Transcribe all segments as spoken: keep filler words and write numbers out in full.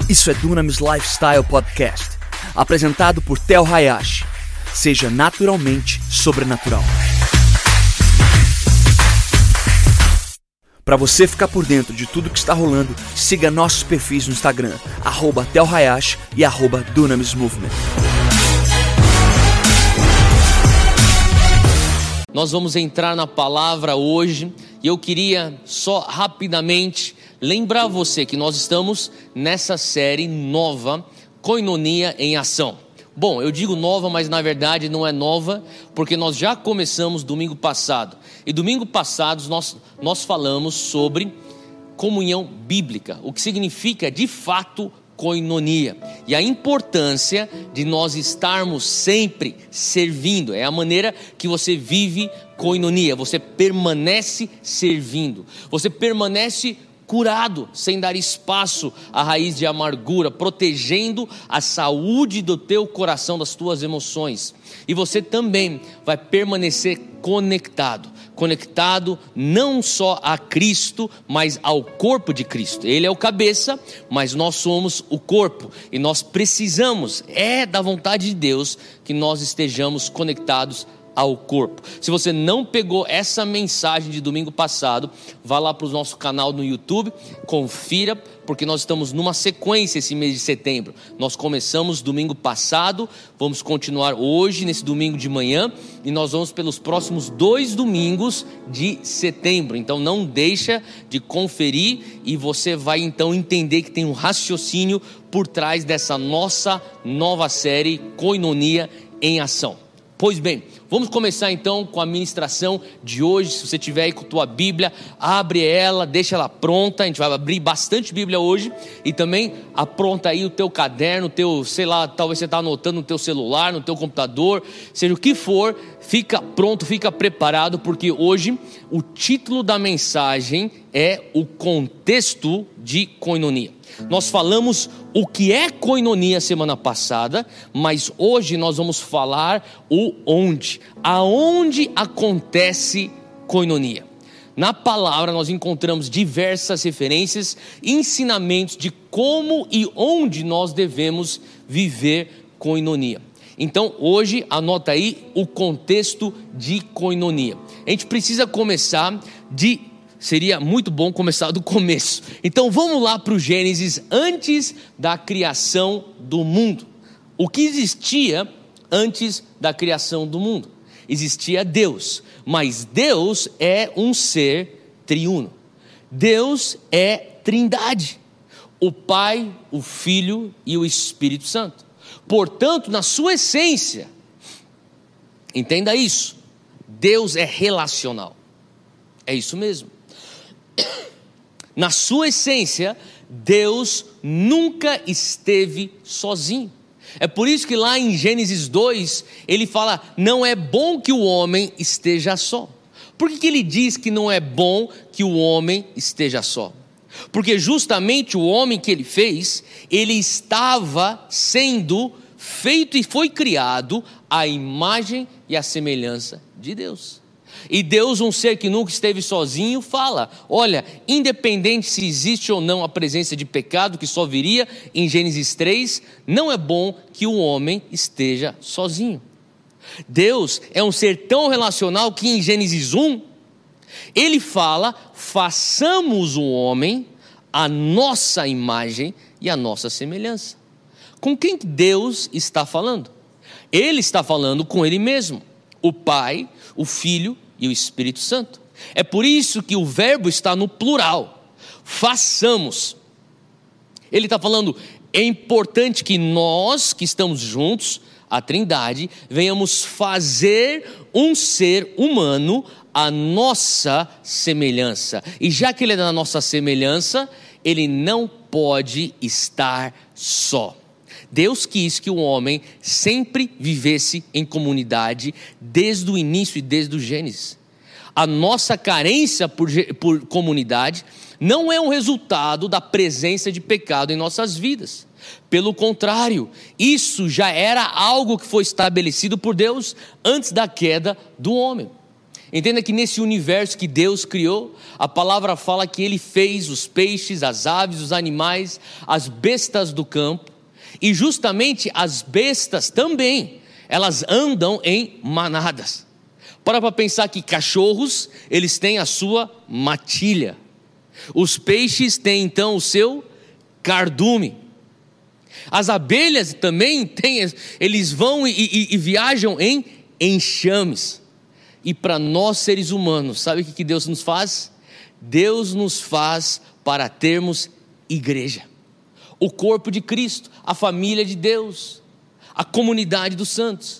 Isso é Dunamis Lifestyle Podcast, apresentado por Tel Hayashi. Seja naturalmente sobrenatural. Para você ficar por dentro de tudo que está rolando, siga nossos perfis no Instagram, arroba Tel Hayashi e arroba Dunamis Movement. Nós vamos entrar na palavra hoje e eu queria só rapidamente lembrar você que nós estamos nessa série nova, Koinonia em Ação. Bom, eu digo nova, mas na verdade não é nova, porque nós já começamos domingo passado. E domingo passado nós, nós falamos sobre comunhão bíblica, o que significa de fato koinonia. E a importância de nós estarmos sempre servindo. É a maneira que você vive koinonia, você permanece servindo, você permanece curado, sem dar espaço à raiz de amargura, protegendo a saúde do teu coração, das tuas emoções. E você também vai permanecer conectado, conectado não só a Cristo, mas ao corpo de Cristo. Ele é o cabeça, mas nós somos o corpo, e nós precisamos, é da vontade de Deus, que nós estejamos conectados ao corpo. Se você não pegou essa mensagem de domingo passado, vá lá para o nosso canal no YouTube, confira, porque nós estamos numa sequência esse mês de setembro. Nós começamos domingo passado, vamos continuar hoje, nesse domingo de manhã, e nós vamos pelos próximos dois domingos de setembro. Então não deixa de conferir, e você vai então entender que tem um raciocínio por trás dessa nossa nova série Koinonia em Ação. Pois bem, vamos começar então com a ministração de hoje. Se você tiver aí com a tua Bíblia, abre ela, deixa ela pronta. A gente vai abrir bastante Bíblia hoje. E também apronta aí o teu caderno, o teu, sei lá, talvez você está anotando no teu celular, no teu computador, seja o que for, fica pronto, fica preparado, porque hoje o título da mensagem é o contexto de koinonia. Nós falamos o que é koinonia semana passada, mas hoje nós vamos falar o onde, aonde acontece koinonia. Na palavra nós encontramos diversas referências, ensinamentos de como e onde nós devemos viver koinonia. Então hoje anota aí o contexto de koinonia. A gente precisa começar de Seria muito bom começar do começo. Então vamos lá para o Gênesis, antes da criação do mundo. O que existia antes da criação do mundo? Existia Deus, mas Deus é um ser triuno. Deus é trindade, o Pai, o Filho e o Espírito Santo. Portanto, na sua essência, entenda isso, Deus é relacional. É isso mesmo. Na sua essência, Deus nunca esteve sozinho. É por isso que lá em Gênesis dois, ele fala, não é bom que o homem esteja só. Por que que ele diz que não é bom que o homem esteja só? Porque justamente o homem que ele fez, ele estava sendo feito e foi criado à imagem e à semelhança de Deus. E Deus, um ser que nunca esteve sozinho, fala, olha, independente se existe ou não a presença de pecado, que só viria em Gênesis três, não é bom que o homem esteja sozinho. Deus é um ser tão relacional que em Gênesis um, ele fala, façamos o homem a nossa imagem e a nossa semelhança. Com quem Deus está falando? Ele está falando com ele mesmo, o Pai, o Filho e o Espírito Santo. É por isso que o verbo está no plural, façamos. Ele está falando, é importante que nós que estamos juntos, a Trindade, venhamos fazer um ser humano à nossa semelhança. E já que ele é da nossa semelhança, ele não pode estar só. Deus quis que o homem sempre vivesse em comunidade desde o início e desde o Gênesis. A nossa carência por, por comunidade não é um resultado da presença de pecado em nossas vidas. Pelo contrário, isso já era algo que foi estabelecido por Deus antes da queda do homem. Entenda que nesse universo que Deus criou, a palavra fala que Ele fez os peixes, as aves, os animais, as bestas do campo, e justamente as bestas também, elas andam em manadas. Para para pensar que cachorros, eles têm a sua matilha, os peixes têm então o seu cardume, as abelhas também têm, eles vão e, e, e viajam em enxames. E para nós seres humanos, sabe o que Deus nos faz? Deus nos faz para termos igreja, o corpo de Cristo, a família de Deus, a comunidade dos santos.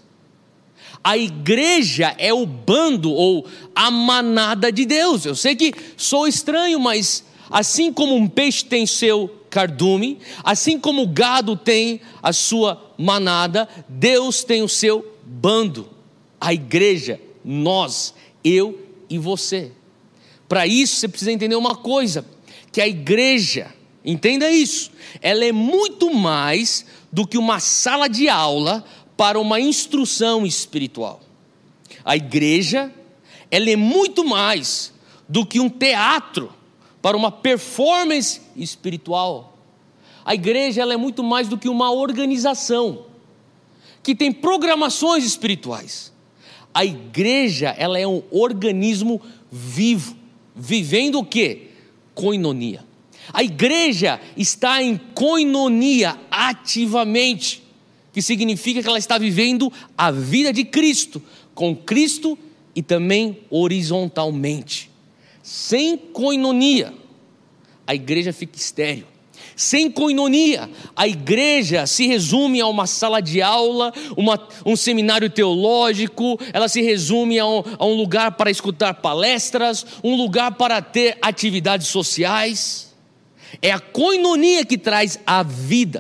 A igreja é o bando ou a manada de Deus. Eu sei que sou estranho, mas assim como um peixe tem seu cardume, assim como o gado tem a sua manada, Deus tem o seu bando, a igreja, nós, eu e você. Para isso você precisa entender uma coisa, que a igreja, entenda isso, ela é muito mais do que uma sala de aula para uma instrução espiritual. A igreja, ela é muito mais do que um teatro para uma performance espiritual. A igreja, ela é muito mais do que uma organização que tem programações espirituais. A igreja, ela é um organismo vivo, vivendo o quê? Koinonia. A igreja está em koinonia ativamente, que significa que ela está vivendo a vida de Cristo, com Cristo e também horizontalmente. Sem koinonia, a igreja fica estéril. Sem koinonia, a igreja se resume a uma sala de aula, uma, um seminário teológico, ela se resume a um, a um lugar para escutar palestras, um lugar para ter atividades sociais. É a koinonia que traz a vida.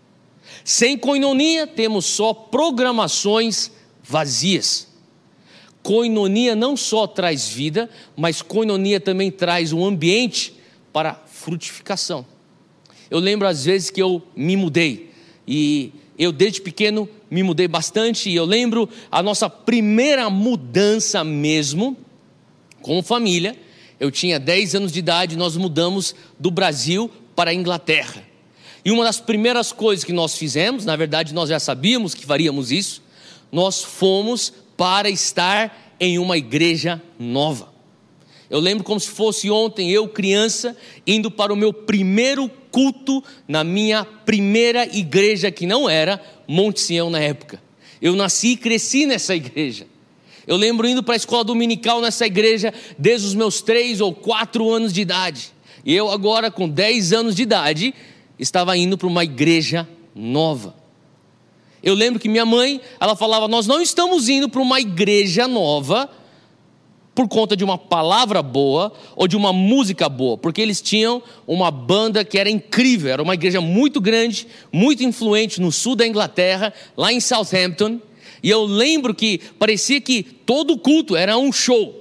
Sem koinonia, temos só programações vazias. Koinonia não só traz vida, mas koinonia também traz um ambiente para frutificação. Eu lembro às vezes que eu me mudei, e eu desde pequeno me mudei bastante, e eu lembro a nossa primeira mudança mesmo, como família. Eu tinha dez anos de idade, nós mudamos do Brasil para a Inglaterra, e uma das primeiras coisas que nós fizemos, na verdade nós já sabíamos que faríamos isso, nós fomos para estar em uma igreja nova. Eu lembro como se fosse ontem, eu criança, indo para o meu primeiro culto na minha primeira igreja, que não era Monte Sião na época. Eu nasci e cresci nessa igreja. Eu lembro indo para a escola dominical nessa igreja desde os meus três ou quatro anos de idade. E eu agora com dez anos de idade estava indo para uma igreja nova. Eu lembro que minha mãe, ela falava, nós não estamos indo para uma igreja nova por conta de uma palavra boa ou de uma música boa, porque eles tinham uma banda que era incrível, era uma igreja muito grande, muito influente no sul da Inglaterra, lá em Southampton, e eu lembro que parecia que todo culto era um show.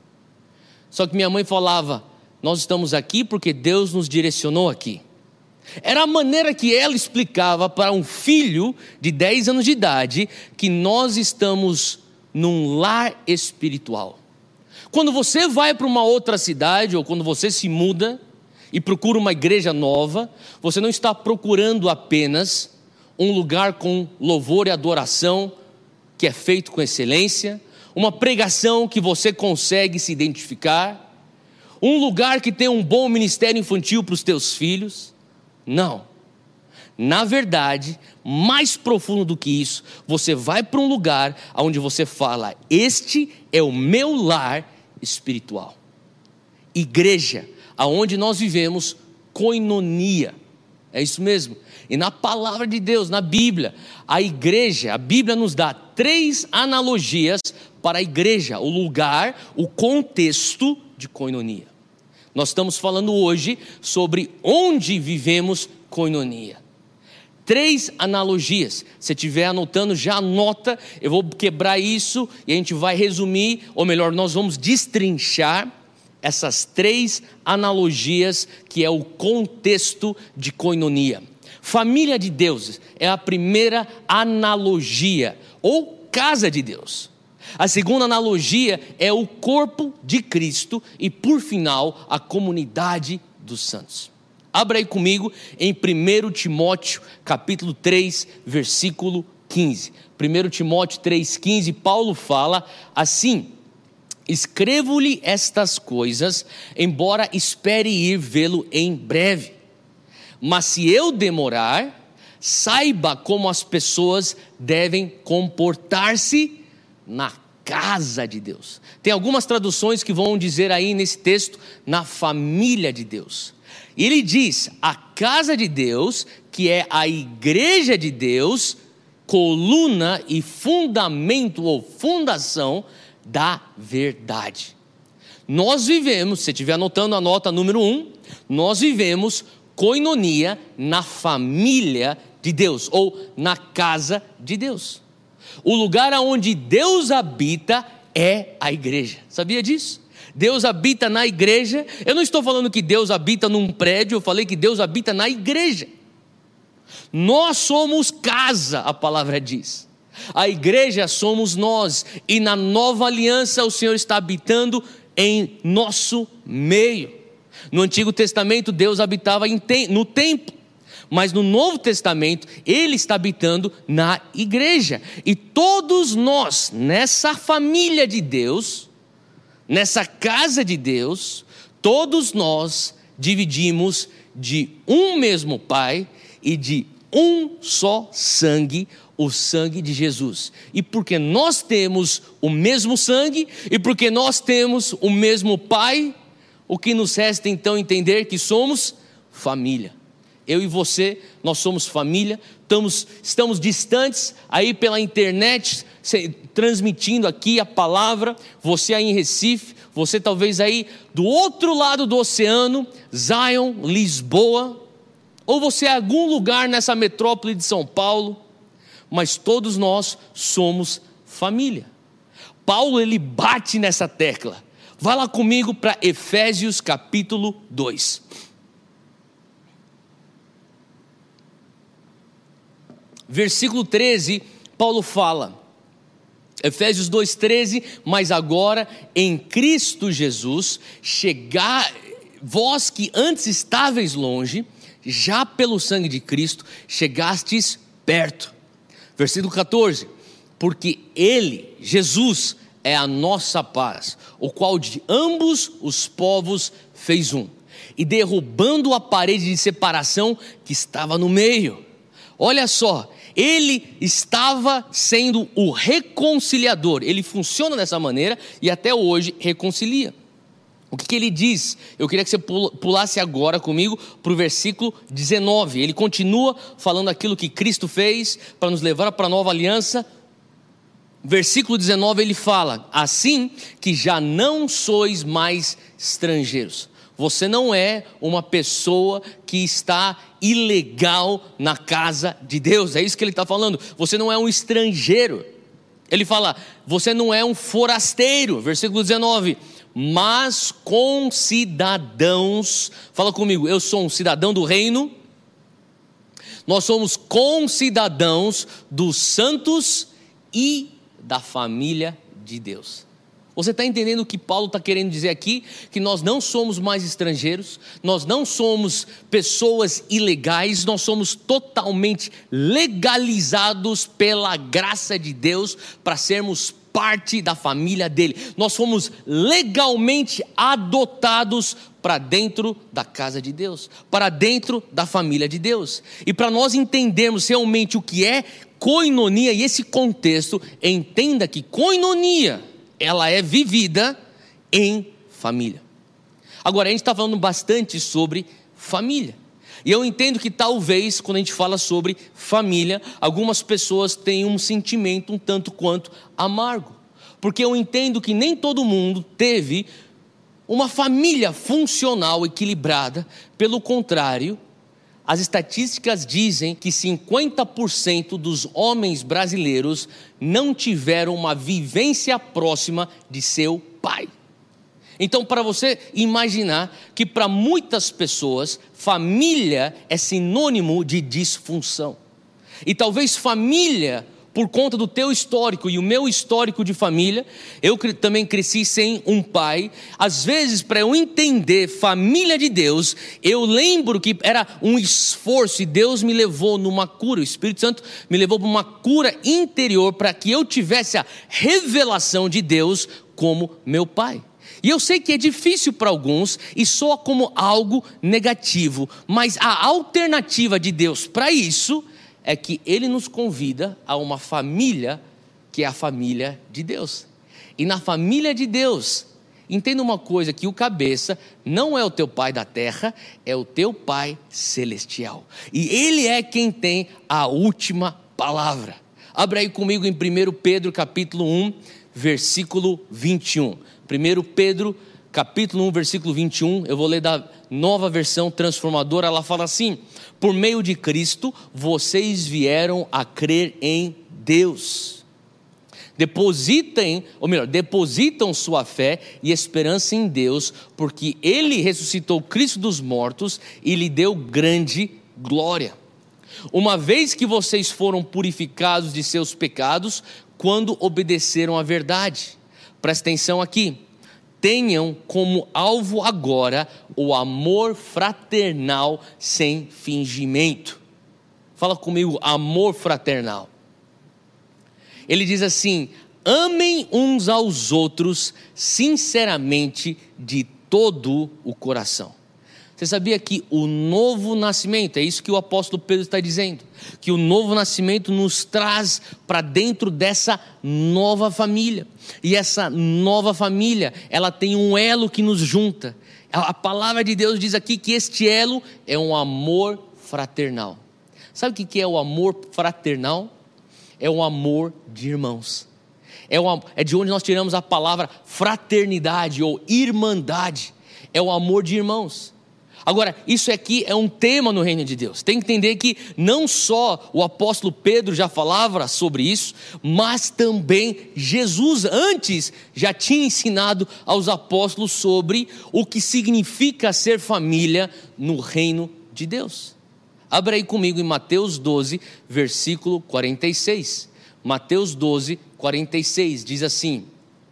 Só que minha mãe falava, nós estamos aqui porque Deus nos direcionou aqui. Era a maneira que ela explicava para um filho de dez anos de idade que nós estamos num lar espiritual. Quando você vai para uma outra cidade, ou quando você se muda e procura uma igreja nova, você não está procurando apenas um lugar com louvor e adoração que é feito com excelência, uma pregação que você consegue se identificar, um lugar que tem um bom ministério infantil para os teus filhos. Não, na verdade, mais profundo do que isso, você vai para um lugar onde você fala, este é o meu lar espiritual. Igreja, aonde nós vivemos koinonia, é isso mesmo. E na palavra de Deus, na Bíblia, a igreja, a Bíblia nos dá três analogias para a igreja, o lugar, o contexto de koinonia. Nós estamos falando hoje sobre onde vivemos koinonia. Três analogias. Se estiver anotando, já anota. Eu vou quebrar isso e a gente vai resumir, ou melhor, nós vamos destrinchar essas três analogias que é o contexto de koinonia. Família de Deus é a primeira analogia, ou casa de Deus. A segunda analogia é o corpo de Cristo e, por final, a comunidade dos santos. Abra aí comigo em primeiro Timóteo, capítulo três, versículo quinze. primeiro Timóteo três, quinze, Paulo fala assim: escrevo-lhe estas coisas, embora espere ir vê-lo em breve. Mas se eu demorar, saiba como as pessoas devem comportar-se na casa de Deus. Tem algumas traduções que vão dizer aí nesse texto, na família de Deus. E ele diz, a casa de Deus, que é a igreja de Deus, coluna e fundamento ou fundação da verdade. Nós vivemos, se você estiver anotando a nota número um, nós vivemos koinonia na família de Deus, ou na casa de Deus. O lugar onde Deus habita é a igreja. Sabia disso? Deus habita na igreja. Eu não estou falando que Deus habita num prédio, eu falei que Deus habita na igreja. Nós somos casa, a palavra diz. A igreja somos nós, e na nova aliança o Senhor está habitando em nosso meio. No Antigo Testamento Deus habitava no templo, mas no Novo Testamento Ele está habitando na igreja. E todos nós, nessa família de Deus, nessa casa de Deus, todos nós dividimos de um mesmo Pai e de um só sangue, o sangue de Jesus. E porque nós temos o mesmo sangue, e porque nós temos o mesmo Pai, o que nos resta então entender que somos família. Eu e você, nós somos família, estamos, estamos distantes aí pela internet, transmitindo aqui a palavra, você aí em Recife, você talvez aí do outro lado do oceano, Zion, Lisboa, ou você em algum lugar nessa metrópole de São Paulo, mas todos nós somos família. Paulo ele bate nessa tecla. Vá lá comigo para Efésios capítulo dois. Versículo treze, Paulo fala, Efésios dois, treze, mas agora em Cristo Jesus, chegar, vós que antes estáveis longe, já pelo sangue de Cristo, chegastes perto. Versículo catorze, porque Ele, Jesus, é a nossa paz, o qual de ambos os povos fez um, e derrubando a parede de separação que estava no meio. Olha só, Ele estava sendo o reconciliador, Ele funciona dessa maneira e até hoje reconcilia. O que, que ele diz? Eu queria que você pulasse agora comigo para o versículo dezenove. Ele continua falando aquilo que Cristo fez para nos levar para a nova aliança. Versículo dezenove ele fala, assim que já não sois mais estrangeiros. Você não é uma pessoa que está ilegal na casa de Deus, é isso que ele está falando. Você não é um estrangeiro. Ele fala, você não é um forasteiro, versículo dezenove, mas concidadãos. Fala comigo, eu sou um cidadão do reino. Nós somos concidadãos dos santos e da família de Deus. Você está entendendo o que Paulo está querendo dizer aqui? Que nós não somos mais estrangeiros, nós não somos pessoas ilegais, nós somos totalmente legalizados pela graça de Deus para sermos parte da família dele. Nós fomos legalmente adotados para dentro da casa de Deus, para dentro da família de Deus. E para nós entendermos realmente o que é koinonia e esse contexto, entenda que koinonia, ela é vivida em família. Agora, a gente está falando bastante sobre família. E eu entendo que talvez, quando a gente fala sobre família, algumas pessoas têm um sentimento um tanto quanto amargo. Porque eu entendo que nem todo mundo teve uma família funcional, equilibrada. Pelo contrário, as estatísticas dizem que cinquenta por cento dos homens brasileiros não tiveram uma vivência próxima de seu pai. Então, para você imaginar que para muitas pessoas, família é sinônimo de disfunção. E talvez família, por conta do teu histórico e o meu histórico de família, eu também cresci sem um pai. Às vezes, para eu entender família de Deus, eu lembro que era um esforço e Deus me levou numa cura, o Espírito Santo me levou para uma cura interior para que eu tivesse a revelação de Deus como meu pai. E eu sei que é difícil para alguns e soa como algo negativo, mas a alternativa de Deus para isso é que Ele nos convida a uma família que é a família de Deus. E na família de Deus, entenda uma coisa, que o cabeça não é o teu pai da terra, é o teu pai celestial. E Ele é quem tem a última palavra. Abre aí comigo em primeiro Pedro capítulo um, versículo vinte e um. primeiro Pedro capítulo um, versículo vinte e um, eu vou ler da Nova Versão Transformadora. Ela fala assim: por meio de Cristo, vocês vieram a crer em Deus. Depositem, ou melhor, depositam sua fé e esperança em Deus, porque Ele ressuscitou Cristo dos mortos e lhe deu grande glória. Uma vez que vocês foram purificados de seus pecados, quando obedeceram à verdade. Presta atenção aqui. Tenham como alvo agora o amor fraternal sem fingimento. Fala comigo, amor fraternal. Ele diz assim: amem uns aos outros sinceramente de todo o coração. Você sabia que o novo nascimento, é isso que o apóstolo Pedro está dizendo, que o novo nascimento nos traz para dentro dessa nova família, e essa nova família, ela tem um elo que nos junta. A palavra de Deus diz aqui que este elo é um amor fraternal. Sabe o que é o amor fraternal? É um amor de irmãos, é, uma, é de onde nós tiramos a palavra fraternidade ou irmandade, é o amor de irmãos. Agora, isso aqui é um tema no reino de Deus. Tem que entender que não só o apóstolo Pedro já falava sobre isso, mas também Jesus antes já tinha ensinado aos apóstolos sobre o que significa ser família no reino de Deus. Abra aí comigo em Mateus doze, versículo quarenta e seis. Mateus doze, quarenta e seis, diz assim: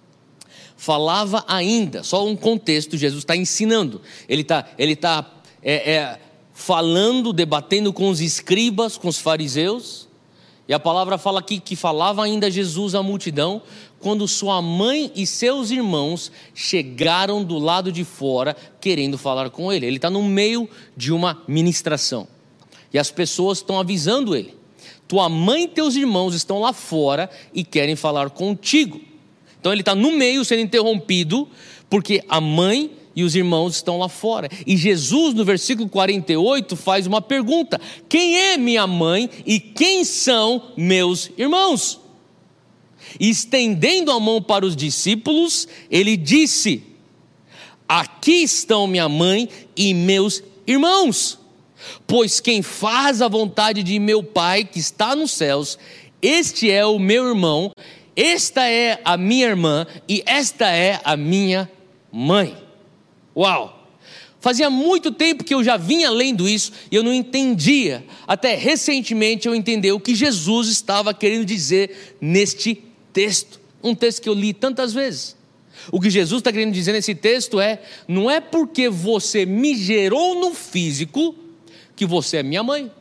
falava ainda, só um contexto, Jesus está ensinando, ele está ele tá, é, é, falando, debatendo com os escribas, com os fariseus, e a palavra fala aqui que falava ainda Jesus à multidão, quando sua mãe e seus irmãos chegaram do lado de fora, querendo falar com ele. Ele está no meio de uma ministração, e as pessoas estão avisando ele: tua mãe e teus irmãos estão lá fora e querem falar contigo. Então ele está no meio sendo interrompido, porque a mãe e os irmãos estão lá fora. E Jesus no versículo quarenta e oito faz uma pergunta: quem é minha mãe e quem são meus irmãos? E estendendo a mão para os discípulos, ele disse: aqui estão minha mãe e meus irmãos. Pois quem faz a vontade de meu Pai que está nos céus, este é o meu irmão, esta é a minha irmã e esta é a minha mãe. Uau! Fazia muito tempo que eu já vinha lendo isso e eu não entendia. Até recentemente eu entendi o que Jesus estava querendo dizer neste texto. Um texto que eu li tantas vezes. O que Jesus está querendo dizer nesse texto é: não é porque você me gerou no físico que você é minha mãe.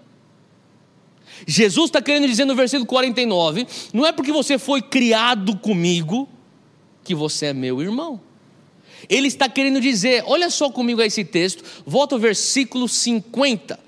Jesus está querendo dizer no versículo quarenta e nove, não é porque você foi criado comigo que você é meu irmão. Ele está querendo dizer, olha só comigo esse texto, volta ao versículo cinquenta.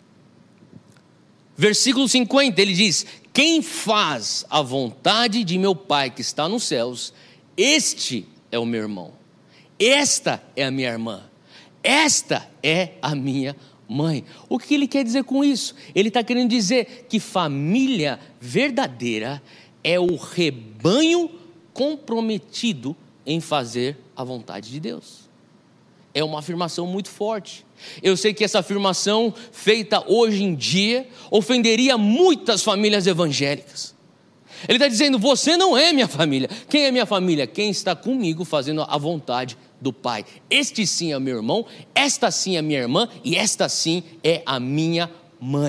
Versículo cinquenta, ele diz: quem faz a vontade de meu Pai que está nos céus, este é o meu irmão, esta é a minha irmã, esta é a minha mãe. O que ele quer dizer com isso? Ele está querendo dizer que família verdadeira é o rebanho comprometido em fazer a vontade de Deus. É uma afirmação muito forte. Eu sei que essa afirmação feita hoje em dia ofenderia muitas famílias evangélicas. Ele está dizendo: você não é minha família. Quem é minha família? Quem está comigo fazendo a vontade do Pai. Este sim é meu irmão, esta sim é minha irmã e esta sim é a minha mãe.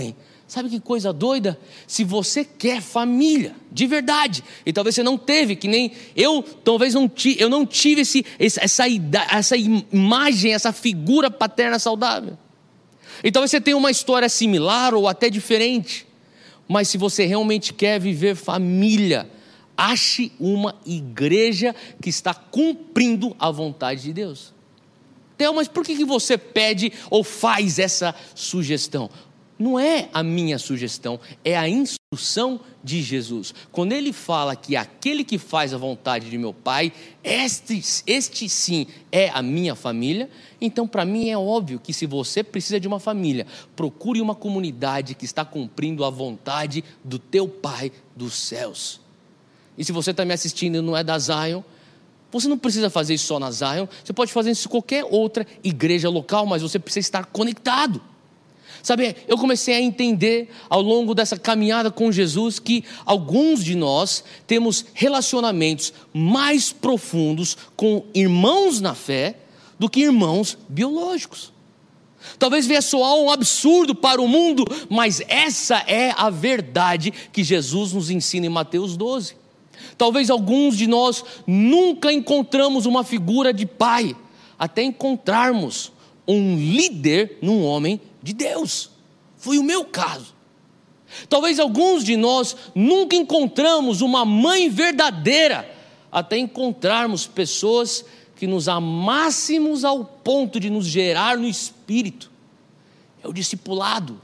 Sabe que coisa doida? Se você quer família, de verdade, e talvez você não teve, que nem eu, talvez não tive, eu não tive esse, essa, essa imagem, essa figura paterna saudável. E talvez você tenha uma história similar ou até diferente. Mas se você realmente quer viver família, ache uma igreja que está cumprindo a vontade de Deus. Então, mas por que que você pede ou faz essa sugestão? Não é a minha sugestão, é a instrução de Jesus. Quando ele fala que aquele que faz a vontade de meu Pai, este, este sim é a minha família, então para mim é óbvio que se você precisa de uma família, procure uma comunidade que está cumprindo a vontade do teu Pai dos céus. E se você está me assistindo e não é da Zion, você não precisa fazer isso só na Zion, você pode fazer isso em qualquer outra igreja local, mas você precisa estar conectado. Sabe, eu comecei a entender ao longo dessa caminhada com Jesus que alguns de nós temos relacionamentos mais profundos com irmãos na fé do que irmãos biológicos. Talvez venha soar um absurdo para o mundo, mas essa é a verdade que Jesus nos ensina em Mateus doze. Talvez alguns de nós nunca encontramos uma figura de pai, até encontrarmos um líder num homem de Deus. Foi o meu caso. Talvez alguns de nós nunca encontramos uma mãe verdadeira, até encontrarmos pessoas que nos amássemos ao ponto de nos gerar no espírito. É o discipulado.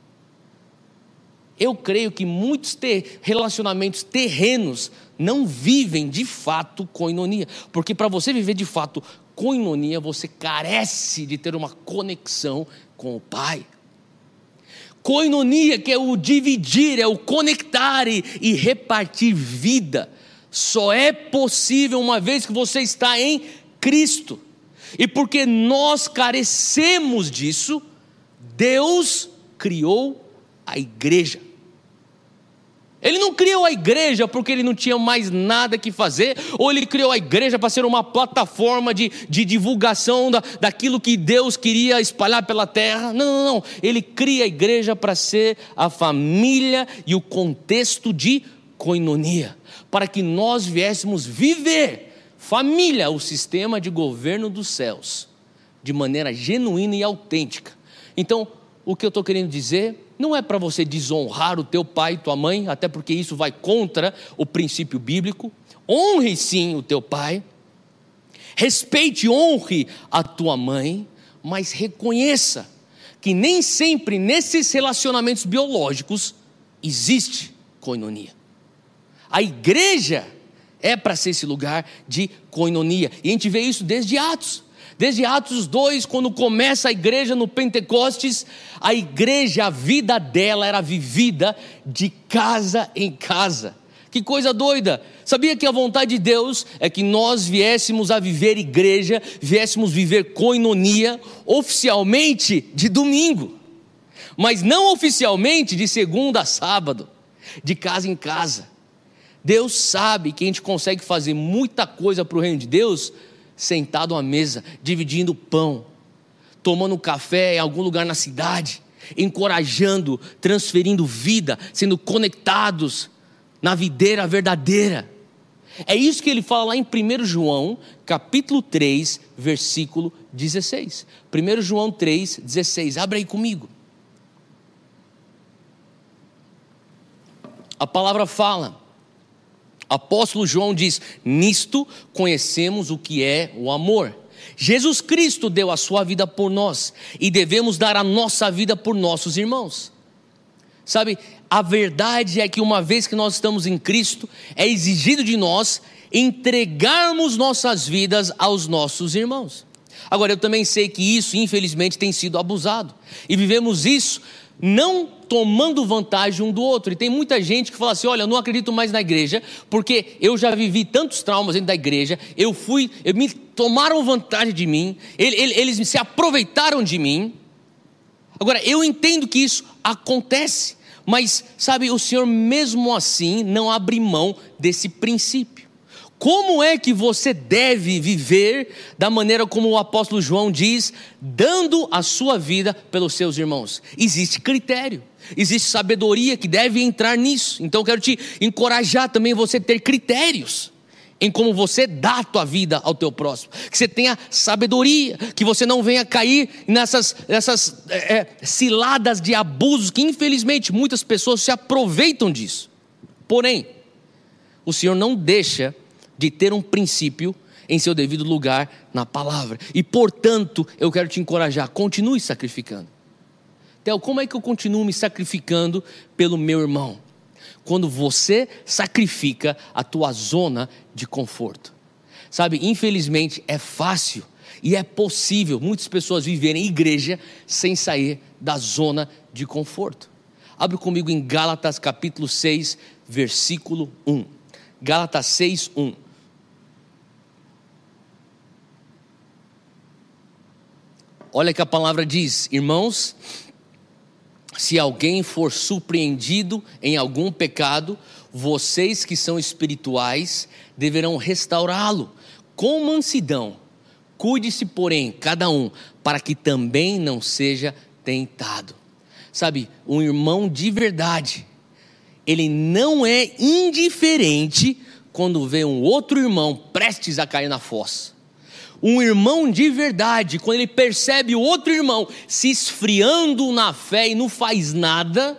Eu creio que muitos ter relacionamentos terrenos não vivem de fato koinonia, porque para você viver de fato koinonia, você carece de ter uma conexão com o Pai. Koinonia, que é o dividir, é o conectar e, e repartir vida, só é possível uma vez que você está em Cristo. E porque nós carecemos disso, Deus criou a igreja. Ele não criou a igreja porque ele não tinha mais nada que fazer, ou ele criou a igreja para ser uma plataforma de, de divulgação da, daquilo que Deus queria espalhar pela terra. Não, não, não. Ele cria a igreja para ser a família e o contexto de koinonia, para que nós viéssemos viver família, o sistema de governo dos céus, de maneira genuína e autêntica. Então, o que eu estou querendo dizer não é para você desonrar o teu pai e tua mãe, até porque isso vai contra o princípio bíblico. Honre sim o teu pai, respeite e honre a tua mãe, mas reconheça que nem sempre nesses relacionamentos biológicos existe koinonia. A igreja é para ser esse lugar de koinonia, e a gente vê isso desde Atos. Desde Atos dois, quando começa a igreja no Pentecostes, a igreja, a vida dela era vivida de casa em casa. Que coisa doida! Sabia que a vontade de Deus é que nós viéssemos a viver igreja, viéssemos viver koinonia, oficialmente de domingo, mas não oficialmente de segunda a sábado, de casa em casa. Deus sabe que a gente consegue fazer muita coisa para o reino de Deus sentado à mesa, dividindo pão, tomando café em algum lugar na cidade, encorajando, transferindo vida, sendo conectados na videira verdadeira. É isso que ele fala lá em primeiro João, capítulo três, versículo dezesseis. primeiro João três, dezesseis, abre aí comigo. A palavra fala, apóstolo João diz: nisto conhecemos o que é o amor. Jesus Cristo deu a sua vida por nós, e devemos dar a nossa vida por nossos irmãos. Sabe, a verdade é que uma vez que nós estamos em Cristo, é exigido de nós entregarmos nossas vidas aos nossos irmãos. Agora, eu também sei que isso infelizmente tem sido abusado, e vivemos isso não tomando vantagem um do outro. E tem muita gente que fala assim: olha, eu não acredito mais na igreja, porque eu já vivi tantos traumas dentro da igreja, eu fui, eu, me tomaram vantagem de mim, eles, eles se aproveitaram de mim. Agora, eu entendo que isso acontece, mas sabe, o Senhor mesmo assim não abre mão desse princípio. Como é que você deve viver da maneira como o apóstolo João diz, dando a sua vida pelos seus irmãos? Existe critério, existe sabedoria que deve entrar nisso. Então eu quero te encorajar também você ter critérios em como você dá a tua vida ao teu próximo, que você tenha sabedoria, que você não venha cair nessas, nessas é, é, ciladas de abusos, que infelizmente muitas pessoas se aproveitam disso. Porém, o Senhor não deixa de ter um princípio em seu devido lugar na palavra, e portanto eu quero te encorajar, continue sacrificando. Theo, como é que eu continuo me sacrificando pelo meu irmão? Quando você sacrifica a tua zona de conforto. Sabe, infelizmente é fácil e é possível muitas pessoas viverem igreja sem sair da zona de conforto. Abre comigo em Gálatas capítulo seis, versículo um. Gálatas seis, um. Olha que a palavra diz: irmãos, se alguém for surpreendido em algum pecado, vocês que são espirituais deverão restaurá-lo com mansidão. Cuide-se, porém, cada um, para que também não seja tentado. Sabe, um irmão de verdade, ele não é indiferente quando vê um outro irmão prestes a cair na fossa. Um irmão de verdade, quando ele percebe o outro irmão se esfriando na fé e não faz nada,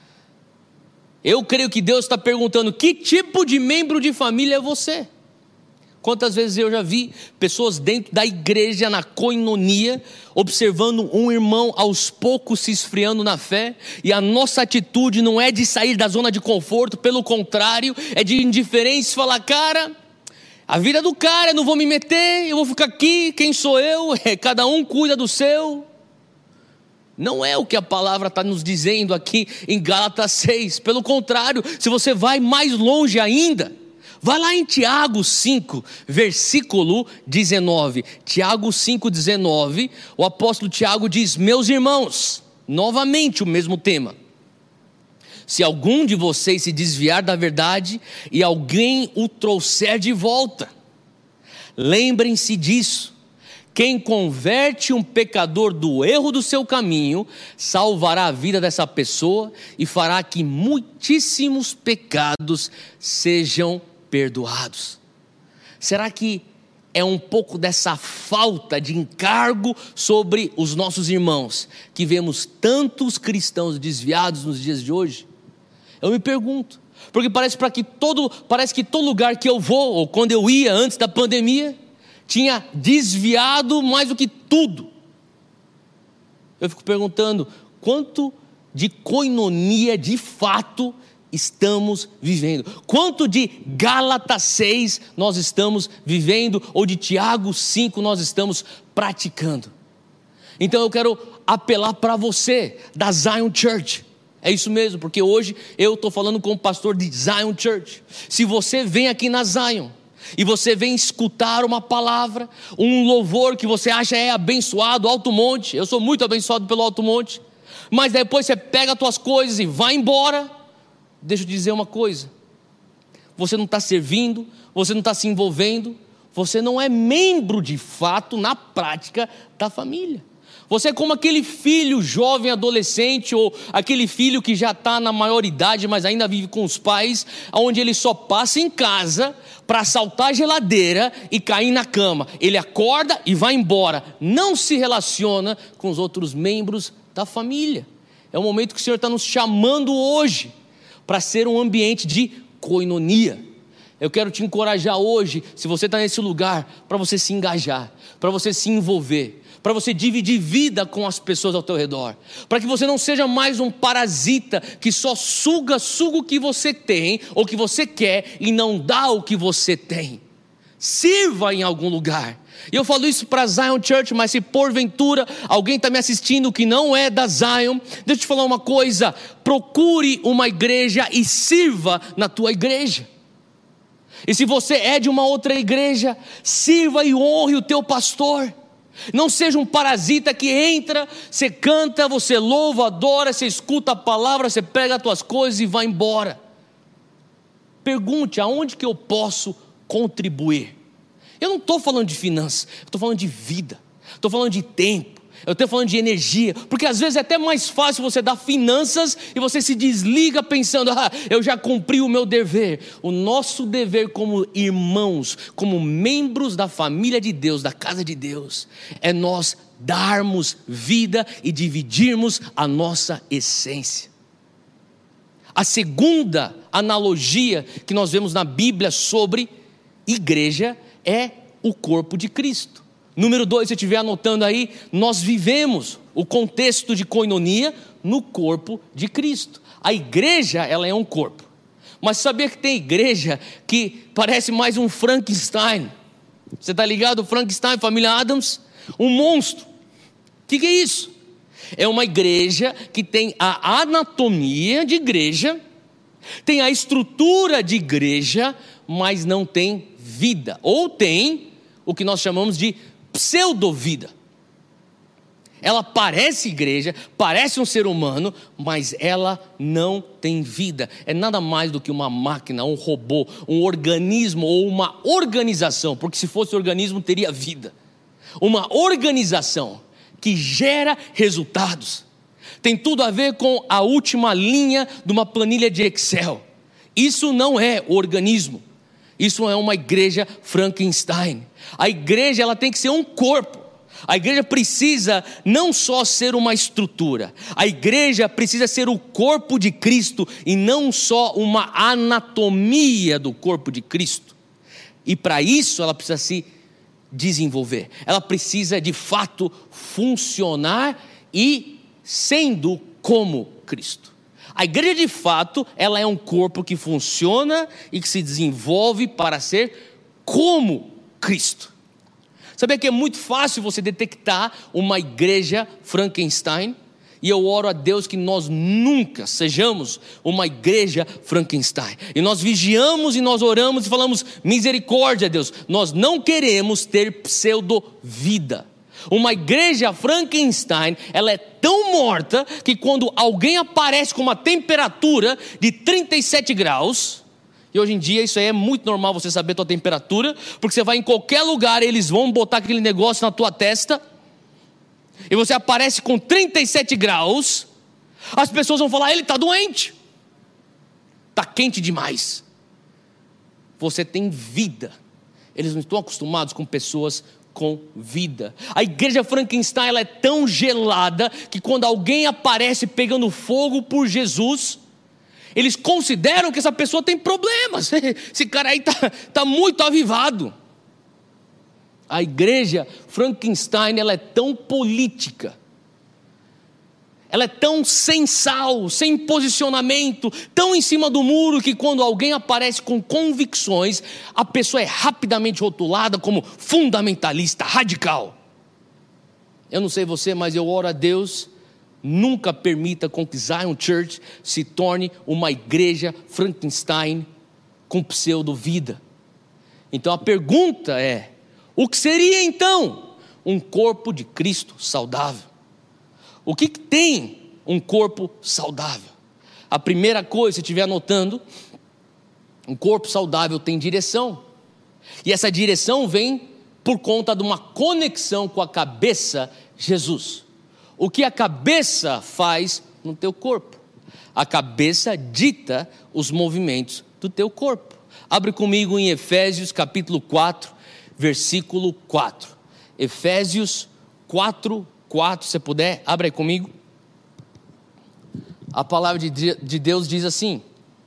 eu creio que Deus está perguntando: que tipo de membro de família é você? Quantas vezes eu já vi pessoas dentro da igreja, na coinonia, observando um irmão aos poucos se esfriando na fé, e a nossa atitude não é de sair da zona de conforto, pelo contrário, é de indiferença, falar: cara, a vida do cara, eu não vou me meter, eu vou ficar aqui, quem sou eu? É, cada um cuida do seu. Não é o que a palavra está nos dizendo aqui em Gálatas seis. Pelo contrário, se você vai mais longe ainda, vai lá em Tiago cinco, versículo dezenove. Tiago cinco, dezenove, o apóstolo Tiago diz: meus irmãos, novamente o mesmo tema. Se algum de vocês se desviar da verdade e alguém o trouxer de volta, lembrem-se disso: quem converte um pecador do erro do seu caminho, salvará a vida dessa pessoa e fará que muitíssimos pecados sejam perdoados. Será que é um pouco dessa falta de encargo sobre os nossos irmãos que vemos tantos cristãos desviados nos dias de hoje? Eu me pergunto, porque parece, para que todo, parece que todo lugar que eu vou, ou quando eu ia antes da pandemia, tinha desviado mais do que tudo. Eu fico perguntando, quanto de coinonia de fato estamos vivendo? Quanto de Gálatas seis nós estamos vivendo, ou de Tiago cinco nós estamos praticando? Então eu quero apelar para você, da Zion Church. É isso mesmo, porque hoje eu estou falando como pastor de Zion Church. Se você vem aqui na Zion e você vem escutar uma palavra, um louvor que você acha é abençoado, Alto Monte, eu sou muito abençoado pelo Alto Monte, mas depois você pega as tuas coisas e vai embora, deixa eu te dizer uma coisa: você não está servindo, você não está se envolvendo, você não é membro de fato, na prática, da família. Você é como aquele filho jovem, adolescente, ou aquele filho que já está na maioridade, mas ainda vive com os pais, onde ele só passa em casa para assaltar a geladeira e cair na cama. Ele acorda e vai embora, não se relaciona com os outros membros da família. É o momento que o Senhor está nos chamando hoje para ser um ambiente de coinonia. Eu quero te encorajar hoje, se você está nesse lugar, para você se engajar, para você se envolver, para você dividir vida com as pessoas ao teu redor, para que você não seja mais um parasita que só suga, suga o que você tem, ou que você quer, e não dá o que você tem. Sirva em algum lugar. E eu falo isso para Zion Church, mas se porventura alguém está me assistindo que não é da Zion, deixa eu te falar uma coisa: procure uma igreja e sirva na tua igreja. E se você é de uma outra igreja, sirva e honre o teu pastor. Não seja um parasita que entra, você canta, você louva, adora, você escuta a palavra, você pega as tuas coisas e vai embora. Pergunte: aonde que eu posso contribuir. Eu não estou falando de finanças, eu estou falando de vida, estou falando de tempo, eu estou falando de energia, porque às vezes é até mais fácil você dar finanças e você se desliga pensando, ah, eu já cumpri o meu dever. O nosso dever como irmãos, como membros da família de Deus, da casa de Deus, é nós darmos vida e dividirmos a nossa essência. A segunda analogia que nós vemos na Bíblia sobre igreja é o corpo de Cristo. Número dois, se estiver anotando aí, nós vivemos o contexto de koinonia no corpo de Cristo. A igreja, ela é um corpo. Mas sabia que tem igreja que parece mais um Frankenstein? Você está ligado? Frankenstein, família Adams, um monstro. O que, que é isso? É uma igreja que tem a anatomia de igreja, tem a estrutura de igreja, mas não tem vida. Ou tem o que nós chamamos de pseudovida. Ela parece igreja, parece um ser humano, mas ela não tem vida. É nada mais do que uma máquina, um robô, um organismo ou uma organização, porque se fosse organismo teria vida. Uma organização que gera resultados. Tem tudo a ver com a última linha de uma planilha de Excel. Isso não é organismo. Isso é uma igreja Frankenstein. A igreja, ela tem que ser um corpo. A igreja precisa não só ser uma estrutura. A igreja precisa ser o corpo de Cristo e não só uma anatomia do corpo de Cristo. E para isso ela precisa se desenvolver. Ela precisa de fato funcionar e sendo como Cristo. A igreja de fato, ela é um corpo que funciona e que se desenvolve para ser como Cristo. Sabia que é muito fácil você detectar uma igreja Frankenstein? E eu oro a Deus que nós nunca sejamos uma igreja Frankenstein. E nós vigiamos e nós oramos e falamos, misericórdia, Deus. Nós não queremos ter pseudo-vida. Uma igreja Frankenstein, ela é tão morta que quando alguém aparece com uma temperatura de trinta e sete graus, e hoje em dia isso aí é muito normal você saber a tua temperatura, porque você vai em qualquer lugar e eles vão botar aquele negócio na tua testa, e você aparece com trinta e sete graus, as pessoas vão falar, ele está doente, está quente demais. Você tem vida. Eles não estão acostumados com pessoas com vida. A igreja Frankenstein, ela é tão gelada que quando alguém aparece pegando fogo por Jesus, eles consideram que essa pessoa tem problemas. Esse cara aí está tá muito avivado. A igreja Frankenstein, ela é tão política, ela é tão sem sal, sem posicionamento, tão em cima do muro, que quando alguém aparece com convicções, a pessoa é rapidamente rotulada como fundamentalista, radical. Eu não sei você, mas eu oro a Deus, nunca permita com que Zion Church se torne uma igreja Frankenstein com pseudo-vida. Então a pergunta é, o que seria então um corpo de Cristo saudável? O que, que tem um corpo saudável? A primeira coisa, se estiver anotando, um corpo saudável tem direção. E essa direção vem por conta de uma conexão com a cabeça, Jesus. O que a cabeça faz no teu corpo? A cabeça dita os movimentos do teu corpo. Abre comigo em Efésios capítulo quatro, versículo quatro. Efésios quatro, quatro, se puder, abre aí comigo. A palavra de, de Deus diz assim: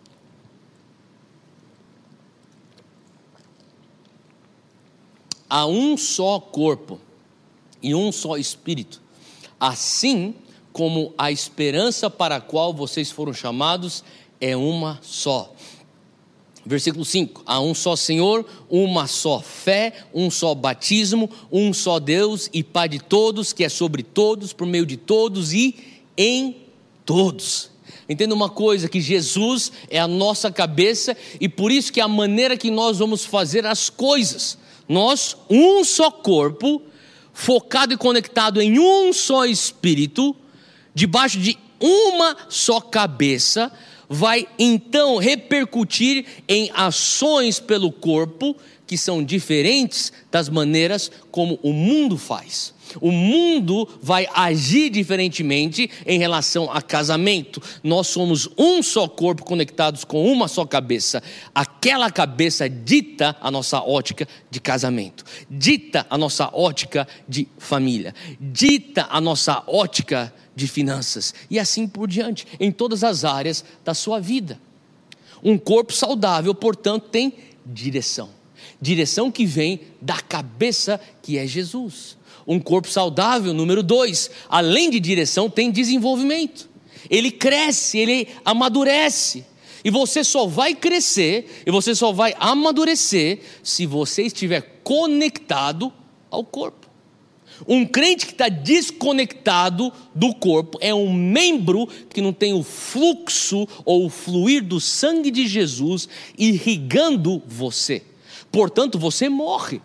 há um só corpo e um só espírito, assim como a esperança para a qual vocês foram chamados é uma só. Versículo cinco, há um só Senhor, uma só fé, um só batismo, um só Deus e Pai de todos, que é sobre todos, por meio de todos e em todos. Entenda uma coisa, que Jesus é a nossa cabeça, e por isso que é a maneira que nós vamos fazer as coisas. Nós, um só corpo, focado e conectado em um só espírito, debaixo de uma só cabeça, vai então repercutir em ações pelo corpo que são diferentes das maneiras como o mundo faz. O mundo vai agir diferentemente em relação a casamento. Nós somos um só corpo conectados com uma só cabeça. Aquela cabeça dita a nossa ótica de casamento, dita a nossa ótica de família, dita a nossa ótica de finanças e assim por diante, em todas as áreas da sua vida. Um corpo saudável, portanto, tem direção. Direção que vem da cabeça que é Jesus. Um corpo saudável, número dois, além de direção, tem desenvolvimento. Ele cresce, ele amadurece. E você só vai crescer, e você só vai amadurecer, se você estiver conectado ao corpo. Um crente que está desconectado do corpo é um membro que não tem o fluxo ou o fluir do sangue de Jesus irrigando você. Portanto, você morre.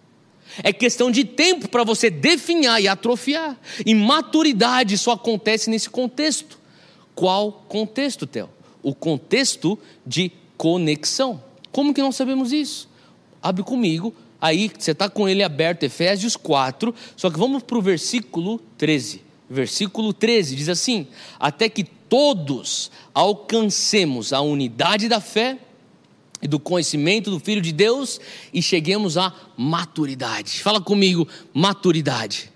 É questão de tempo para você definhar e atrofiar. E maturidade só acontece nesse contexto. Qual contexto, Theo? O contexto de conexão. Como que nós sabemos isso? Abre comigo, aí você está com ele aberto, Efésios quatro, só que vamos para o versículo treze. Versículo treze diz assim: até que todos alcancemos a unidade da fé e do conhecimento do Filho de Deus e cheguemos à maturidade. Fala comigo, maturidade.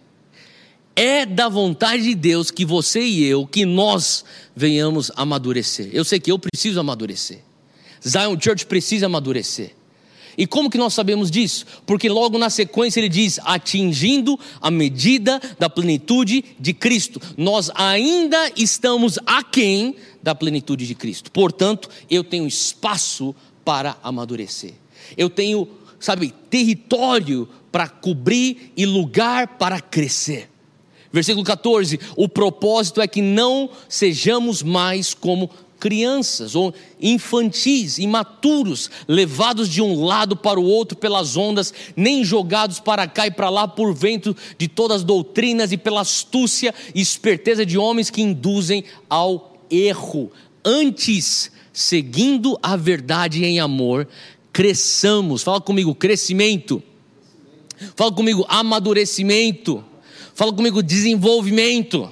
É da vontade de Deus que você e eu, que nós venhamos amadurecer. Eu sei que eu preciso amadurecer. Zion Church precisa amadurecer. E como que nós sabemos disso? Porque logo na sequência ele diz, atingindo a medida da plenitude de Cristo. Nós ainda estamos aquém da plenitude de Cristo. Portanto, eu tenho espaço para amadurecer. Eu tenho, sabe, território para cobrir e lugar para crescer. Versículo catorze, o propósito é que não sejamos mais como crianças ou infantis, imaturos, levados de um lado para o outro pelas ondas, nem jogados para cá e para lá por vento de todas as doutrinas e pela astúcia e esperteza de homens que induzem ao erro. Antes, seguindo a verdade em amor, cresçamos. Fala comigo, crescimento. Fala comigo, amadurecimento. Fala comigo, desenvolvimento.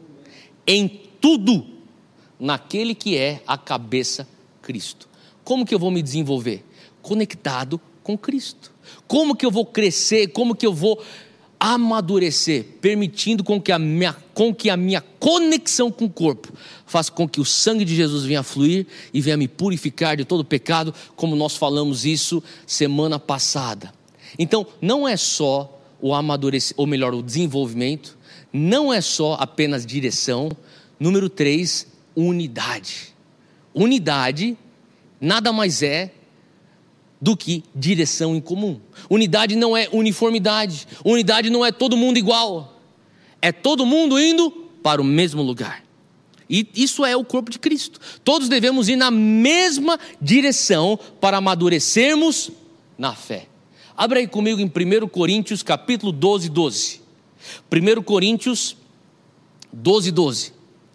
Em tudo, naquele que é a cabeça, Cristo. Como que eu vou me desenvolver? Conectado com Cristo. Como que eu vou crescer? Como que eu vou amadurecer? Permitindo com que a minha, com que a minha conexão com o corpo faça com que o sangue de Jesus venha fluir e venha me purificar de todo pecado, como nós falamos isso semana passada. Então, não é só o amadurecimento, ou melhor, o desenvolvimento, não é só apenas direção. Número três, unidade. Unidade nada mais é do que direção em comum. Unidade não é uniformidade. Unidade não é todo mundo igual. É todo mundo indo para o mesmo lugar. E isso é o corpo de Cristo. Todos devemos ir na mesma direção para amadurecermos na fé. Abra aí comigo em primeiro Coríntios capítulo doze, doze. primeiro Coríntios doze, doze.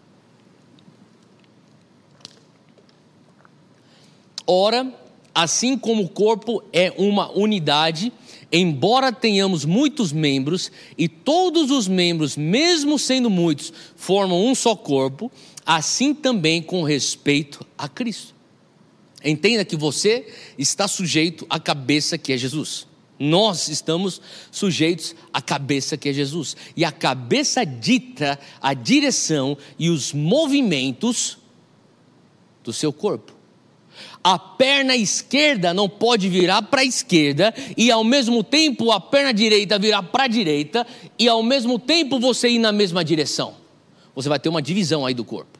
Ora, assim como o corpo é uma unidade, embora tenhamos muitos membros, e todos os membros, mesmo sendo muitos, formam um só corpo, assim também com respeito a Cristo. Entenda que você está sujeito à cabeça que é Jesus. Nós estamos sujeitos à cabeça que é Jesus. E a cabeça dita a direção e os movimentos do seu corpo. A perna esquerda não pode virar para a esquerda e ao mesmo tempo a perna direita virar para a direita e ao mesmo tempo você ir na mesma direção. Você vai ter uma divisão aí do corpo.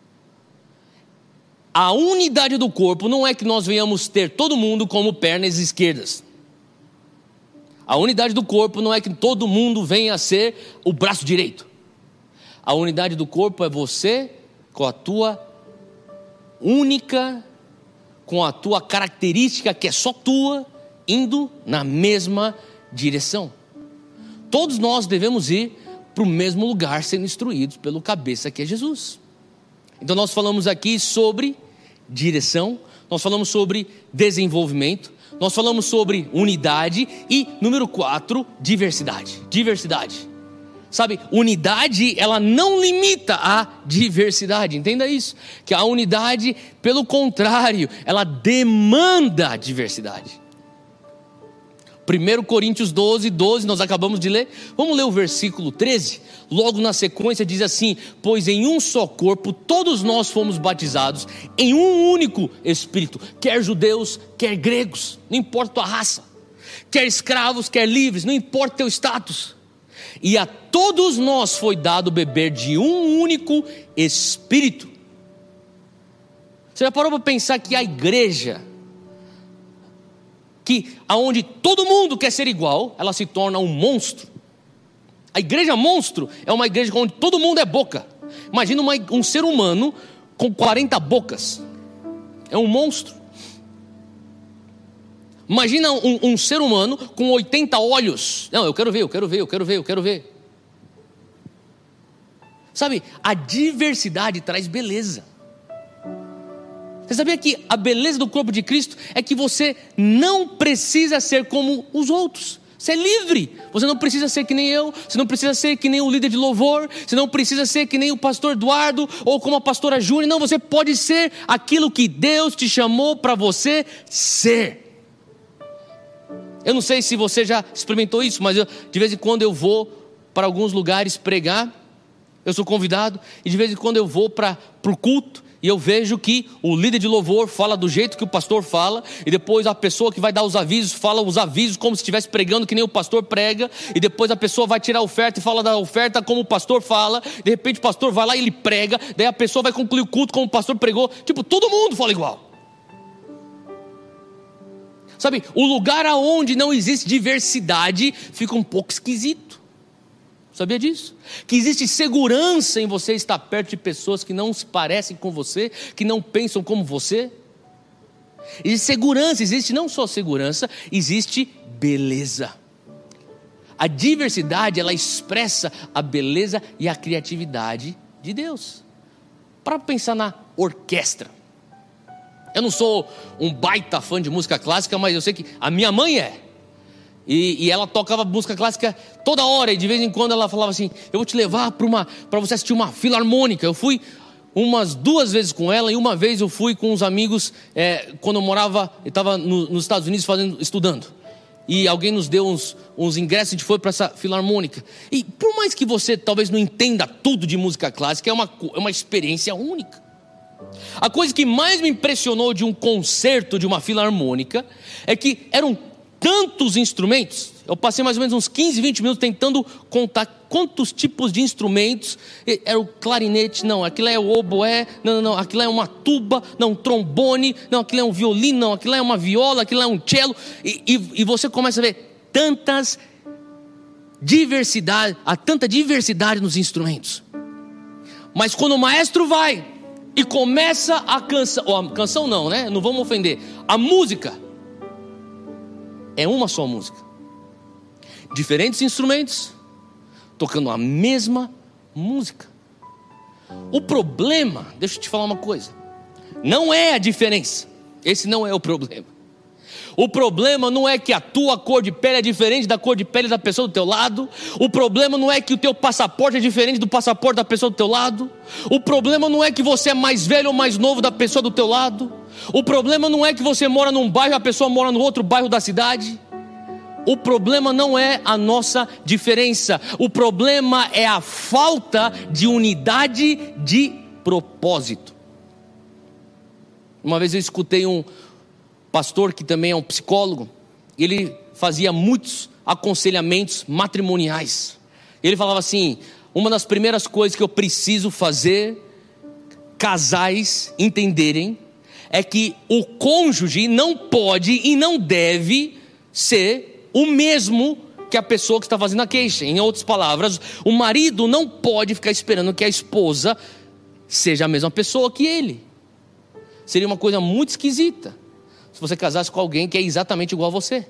A unidade do corpo não é que nós venhamos ter todo mundo como pernas esquerdas. A unidade do corpo não é que todo mundo venha a ser o braço direito. A unidade do corpo é você com a tua única, com a tua característica que é só tua, indo na mesma direção. Todos nós devemos ir para o mesmo lugar, sendo instruídos pelo cabeça que é Jesus. Então nós falamos aqui sobre direção, nós falamos sobre desenvolvimento, nós falamos sobre unidade e, número quatro, diversidade. Diversidade. Sabe, unidade, ela não limita a diversidade, entenda isso. Que a unidade, pelo contrário, ela demanda diversidade. primeiro Coríntios doze, doze, nós acabamos de ler. Vamos ler o versículo treze. Logo na sequência diz assim: pois em um só corpo todos nós fomos batizados em um único Espírito, quer judeus, quer gregos, não importa tua raça, quer escravos, quer livres, não importa teu status. E a todos nós foi dado beber de um único Espírito. Você já parou para pensar que a igreja, que aonde todo mundo quer ser igual, ela se torna um monstro? A igreja monstro é uma igreja onde todo mundo é boca. Imagina uma, um ser humano com quarenta bocas. É um monstro. Imagina um, um ser humano com oitenta olhos. Não, eu quero ver, eu quero ver, eu quero ver, eu quero ver. Sabe, a diversidade traz beleza. Você sabia que a beleza do corpo de Cristo é que você não precisa ser como os outros. Você é livre, você não precisa ser que nem eu, você não precisa ser que nem o líder de louvor, você não precisa ser que nem o pastor Eduardo ou como a pastora Júlia. Não, você pode ser aquilo que Deus te chamou para você ser. Eu não sei se você já experimentou isso, mas eu, de vez em quando eu vou para alguns lugares pregar, eu sou convidado, e de vez em quando eu vou para o culto, e eu vejo que o líder de louvor fala do jeito que o pastor fala, e depois a pessoa que vai dar os avisos fala os avisos como se estivesse pregando que nem o pastor prega, e depois a pessoa vai tirar a oferta e fala da oferta como o pastor fala, de repente o pastor vai lá e ele prega, daí a pessoa vai concluir o culto como o pastor pregou. Tipo, todo mundo fala igual. Sabe, o lugar aonde não existe diversidade fica um pouco esquisito. Sabia disso? Que existe segurança em você estar perto de pessoas que não se parecem com você, que não pensam como você. Existe segurança, existe não só segurança, existe beleza. A diversidade, ela expressa a beleza e a criatividade de Deus. Para pensar na orquestra. Eu não sou um baita fã de música clássica, mas eu sei que a minha mãe é. E, e ela tocava música clássica toda hora, e de vez em quando ela falava assim: eu vou te levar para uma, para você assistir uma filarmônica. Eu fui umas duas vezes com ela, e uma vez eu fui com uns amigos, é, quando eu morava, eu estava no, nos Estados Unidos fazendo, estudando. E alguém nos deu uns, uns ingressos, a gente foi para essa filarmônica. E por mais que você talvez não entenda tudo de música clássica, é uma, é uma experiência única. A coisa que mais me impressionou de um concerto de uma filarmônica é que eram tantos instrumentos. Eu passei mais ou menos uns quinze, vinte minutos tentando contar quantos tipos de instrumentos. Era o clarinete, não, aquilo é o oboé, não, não, não, aquilo é uma tuba, não, um trombone, não, aquilo é um violino, não, aquilo é uma viola, aquilo é um cello. E, e, e você começa a ver tantas diversidade, há tanta diversidade nos instrumentos. Mas quando o maestro vai e começa a canção, ou a canção não, né? Não vamos ofender. A música é uma só música. Diferentes instrumentos tocando a mesma música. O problema, deixa eu te falar uma coisa, não é a diferença. Esse não é o problema. O problema não é que a tua cor de pele é diferente da cor de pele da pessoa do teu lado. O problema não é que o teu passaporte é diferente do passaporte da pessoa do teu lado. O problema não é que você é mais velho ou mais novo da pessoa do teu lado. O problema não é que você mora num bairro e a pessoa mora no outro bairro da cidade. O problema não é a nossa diferença. O problema é a falta de unidade de propósito. Uma vez eu escutei um pastor que também é um psicólogo, ele fazia muitos aconselhamentos matrimoniais. Ele falava assim: uma das primeiras coisas que eu preciso fazer casais entenderem é que o cônjuge não pode e não deve ser o mesmo que a pessoa que está fazendo a queixa. Em outras palavras, o marido não pode ficar esperando que a esposa seja a mesma pessoa que ele. Seria uma coisa muito esquisita se você casasse com alguém que é exatamente igual a você.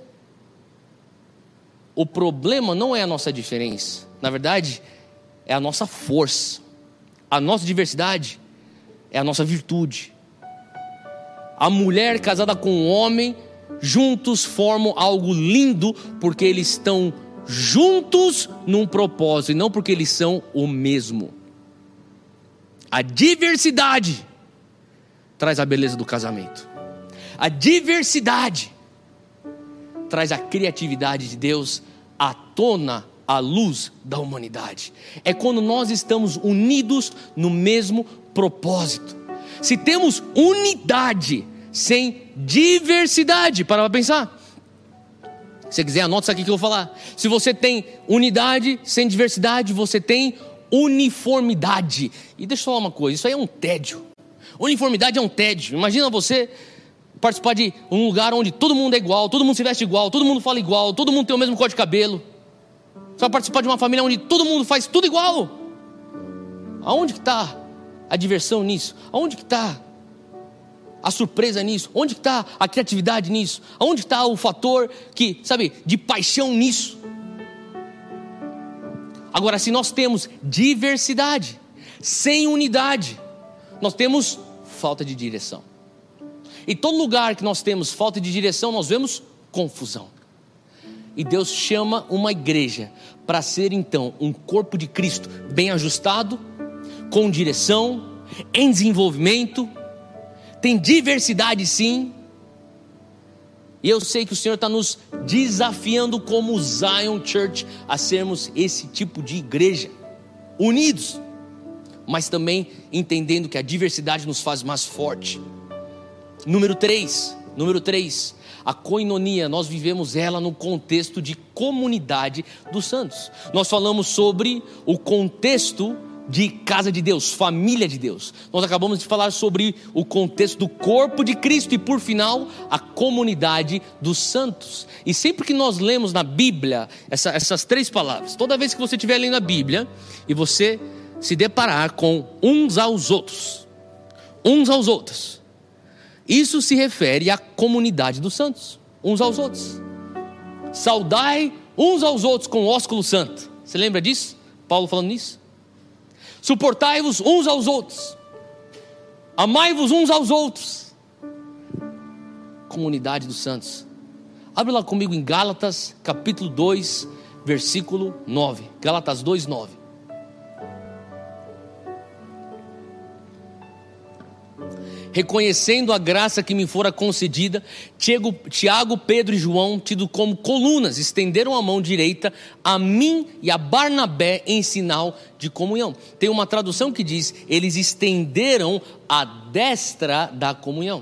O problema não é a nossa diferença. Na verdade, é a nossa força. A nossa diversidade é a nossa virtude. A mulher casada com o homem, juntos formam algo lindo, porque eles estão juntos num propósito, e não porque eles são o mesmo. A diversidade traz a beleza do casamento. A diversidade traz a criatividade de Deus à tona, à luz da humanidade. É quando nós estamos unidos no mesmo propósito. Se temos unidade sem diversidade, para pra pensar. Se você quiser, anota isso aqui que eu vou falar. Se você tem unidade sem diversidade, você tem uniformidade. E deixa eu falar uma coisa, isso aí é um tédio. Uniformidade é um tédio. Imagina você participar de um lugar onde todo mundo é igual, todo mundo se veste igual, todo mundo fala igual, todo mundo tem o mesmo cor de cabelo. Você vai participar de uma família onde todo mundo faz tudo igual. Aonde que está a diversão nisso? Aonde que está a surpresa nisso? Onde que está a criatividade nisso? Aonde está o fator que, sabe, de paixão nisso? Agora, se nós temos diversidade sem unidade, nós temos falta de direção. Em todo lugar que nós temos falta de direção, nós vemos confusão. E Deus chama uma igreja para ser então um corpo de Cristo bem ajustado, com direção, em desenvolvimento. Tem diversidade sim. E eu sei que o Senhor está nos desafiando como Zion Church a sermos esse tipo de igreja, unidos, mas também entendendo que a diversidade nos faz mais forte. Número três, número três, a koinonia, nós vivemos ela no contexto de comunidade dos santos. Nós falamos sobre o contexto de casa de Deus, família de Deus. Nós acabamos de falar sobre o contexto do corpo de Cristo e, por final, a comunidade dos santos. E sempre que nós lemos na Bíblia essa, essas três palavras, toda vez que você estiver lendo a Bíblia e você se deparar com uns aos outros, uns aos outros, isso se refere à comunidade dos santos, uns aos outros. Saudai uns aos outros com ósculo santo. Você lembra disso? Paulo falando nisso? Suportai-vos uns aos outros, amai-vos uns aos outros. Comunidade dos santos. Abre lá comigo em Gálatas capítulo dois, versículo nove. Gálatas dois, nove. Reconhecendo a graça que me fora concedida, Tiago, Pedro e João, tido como colunas, estenderam a mão direita a mim e a Barnabé em sinal de comunhão. Tem uma tradução que diz, eles estenderam a destra da comunhão.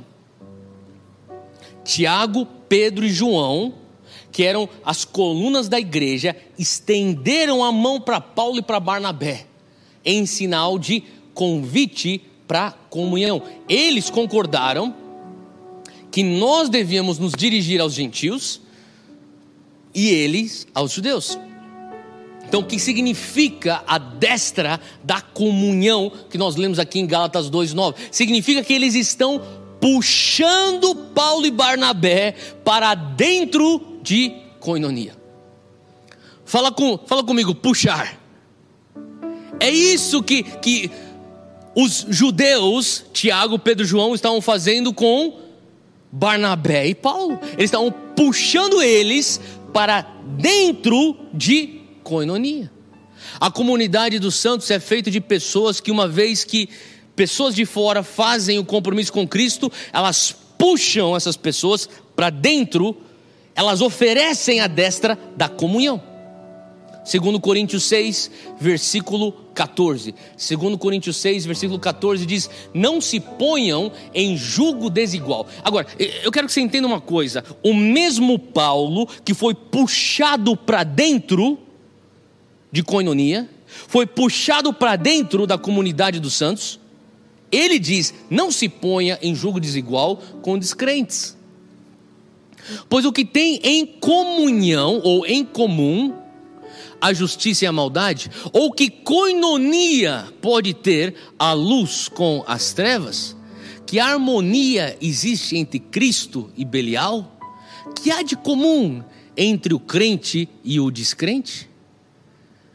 Tiago, Pedro e João, que eram as colunas da igreja, estenderam a mão para Paulo e para Barnabé, em sinal de convite para comunhão. Eles concordaram que nós devíamos nos dirigir aos gentios e eles aos judeus. Então, o que significa a destra da comunhão que nós lemos aqui em Gálatas dois, nove? Significa que eles estão puxando Paulo e Barnabé para dentro de koinonia. Fala, com, fala comigo, puxar. É isso que... que os judeus, Tiago, Pedro e João, estavam fazendo com Barnabé e Paulo. Eles estavam puxando eles para dentro de koinonia. A comunidade dos santos é feita de pessoas que, uma vez que pessoas de fora fazem o compromisso com Cristo, elas puxam essas pessoas para dentro, elas oferecem a destra da comunhão. Segundo Coríntios seis, versículo catorze. Segundo Coríntios seis, versículo catorze diz: não se ponham em jugo desigual. Agora, eu quero que você entenda uma coisa. O mesmo Paulo que foi puxado para dentro de koinonia, foi puxado para dentro da comunidade dos santos, ele diz: não se ponha em jugo desigual com descrentes. Pois o que tem em comunhão ou em comum a justiça e a maldade, ou que koinonia pode ter a luz com as trevas? Que harmonia existe entre Cristo e Belial? Que há de comum entre o crente e o descrente?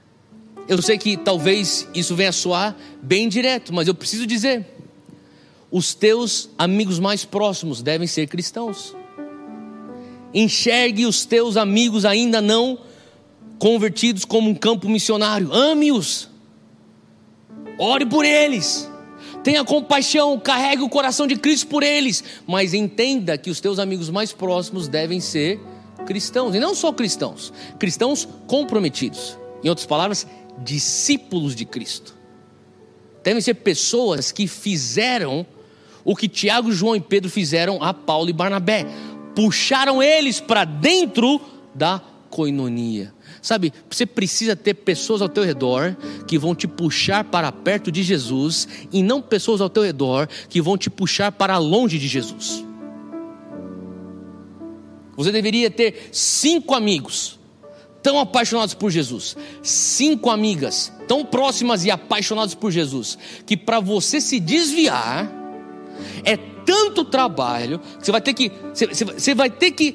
Eu sei que talvez isso venha a soar bem direto, mas eu preciso dizer: os teus amigos mais próximos devem ser cristãos. Enxergue os teus amigos ainda não convertidos como um campo missionário. Ame-os. Ore por eles. Tenha compaixão, carregue o coração de Cristo por eles. Mas entenda que os teus amigos mais próximos devem ser cristãos. E não só cristãos, cristãos comprometidos. Em outras palavras, discípulos de Cristo. Devem ser pessoas que fizeram o que Tiago, João e Pedro fizeram a Paulo e Barnabé. Puxaram eles para dentro da coinonia. Sabe, você precisa ter pessoas ao teu redor que vão te puxar para perto de Jesus, e não pessoas ao teu redor que vão te puxar para longe de Jesus. Você deveria ter cinco amigos tão apaixonados por Jesus, cinco amigas tão próximas e apaixonadas por Jesus, que para você se desviar é tanto trabalho que você vai ter que você, você vai ter que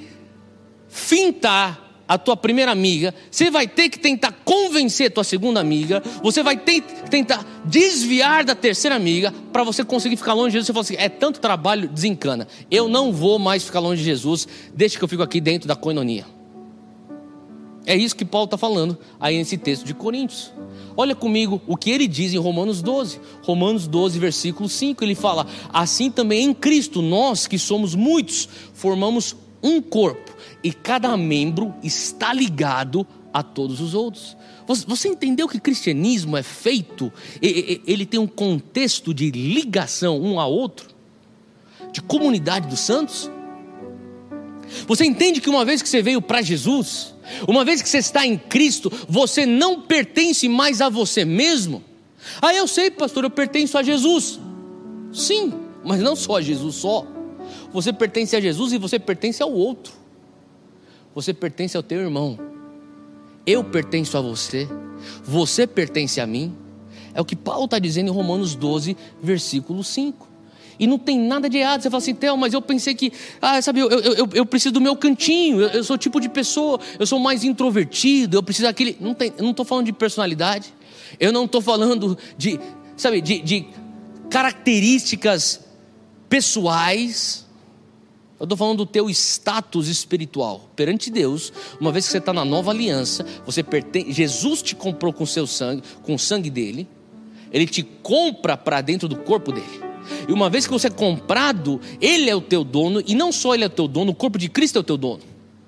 fintar a tua primeira amiga, você vai ter que tentar convencer a tua segunda amiga, você vai ter, tentar desviar da terceira amiga, para você conseguir ficar longe de Jesus. Você fala assim, é tanto trabalho, desencana, eu não vou mais ficar longe de Jesus, deixa que eu fico aqui dentro da coinonia. É isso que Paulo está falando aí nesse texto de Coríntios. Olha comigo o que ele diz em Romanos doze, Romanos doze versículo cinco, ele fala, assim também em Cristo, nós que somos muitos, formamos um corpo, e cada membro está ligado a todos os outros. Você entendeu que o cristianismo é feito, ele tem um contexto de ligação um ao outro, de comunidade dos santos? Você entende que uma vez que você veio para Jesus, uma vez que você está em Cristo, você não pertence mais a você mesmo? Ah, eu sei, pastor, eu pertenço a Jesus. Sim, mas não só a Jesus só. Você pertence a Jesus e você pertence ao outro. Você pertence ao teu irmão. Eu pertenço a você. Você pertence a mim. É o que Paulo está dizendo em Romanos doze, versículo cinco. E não tem nada de errado. Você fala assim, Theo, mas eu pensei que, ah, sabe, eu, eu, eu, eu preciso do meu cantinho. Eu, eu sou o tipo de pessoa, eu sou mais introvertido. Eu preciso daquele. Não tem, eu não estou falando de personalidade. Eu não estou falando de, sabe, de, de características pessoais. Eu estou falando do teu status espiritual perante Deus. Uma vez que você está na nova aliança, você pertence, Jesus te comprou com o seu sangue, com o sangue dele. Ele te compra para dentro do corpo dele. E uma vez que você é comprado, ele é o teu dono. E não só ele é o teu dono, o corpo de Cristo é o teu dono.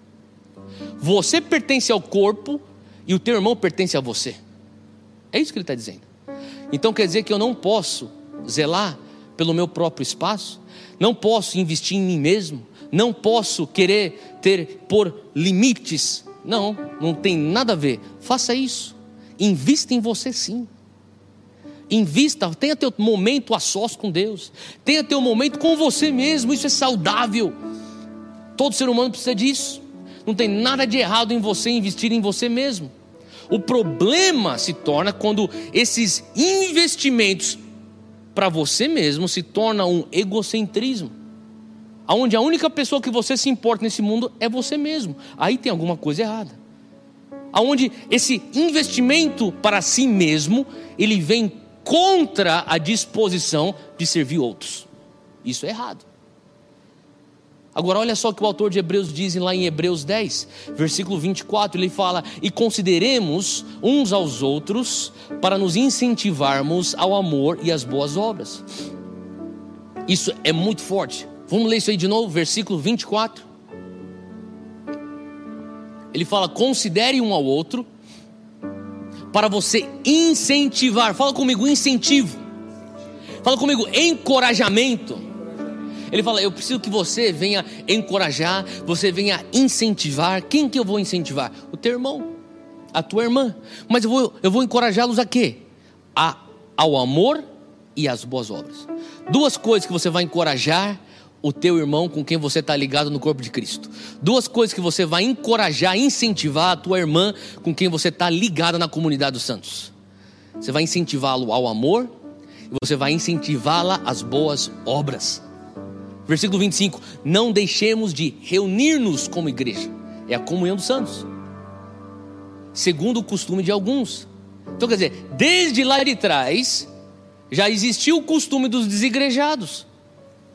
Você pertence ao corpo e o teu irmão pertence a você. É isso que ele está dizendo. Então quer dizer que eu não posso zelar pelo meu próprio espaço, não posso investir em mim mesmo, não posso querer ter por limites. Não, não tem nada a ver. Faça isso. Invista em você sim. Invista, tenha teu momento a sós com Deus, tenha teu momento com você mesmo. Isso é saudável. Todo ser humano precisa disso. Não tem nada de errado em você investir em você mesmo. O problema se torna quando esses investimentos para você mesmo se torna um egocentrismo, onde a única pessoa que você se importa nesse mundo é você mesmo. Aí tem alguma coisa errada. Onde esse investimento para si mesmo, ele vem contra a disposição de servir outros. Isso é errado. Agora olha só o que o autor de Hebreus diz lá em Hebreus dez, versículo vinte e quatro, ele fala, e consideremos uns aos outros para nos incentivarmos ao amor e às boas obras. Isso é muito forte. Vamos ler isso aí de novo, versículo vinte e quatro. Ele fala, considere um ao outro para você incentivar. Fala comigo, incentivo. Fala comigo, encorajamento. Ele fala, eu preciso que você venha encorajar, você venha incentivar. Quem que eu vou incentivar? O teu irmão, a tua irmã. Mas eu vou, eu vou encorajá-los a quê? A, ao amor e às boas obras. Duas coisas que você vai encorajar o teu irmão com quem você está ligado no corpo de Cristo. Duas coisas que você vai encorajar, incentivar a tua irmã com quem você está ligado na comunidade dos santos. Você vai incentivá-lo ao amor e você vai incentivá-la às boas obras. Versículo vinte e cinco, não deixemos de reunir-nos como igreja. É a comunhão dos santos, segundo o costume de alguns. Então quer dizer, desde lá de trás já existiu o costume dos desigrejados.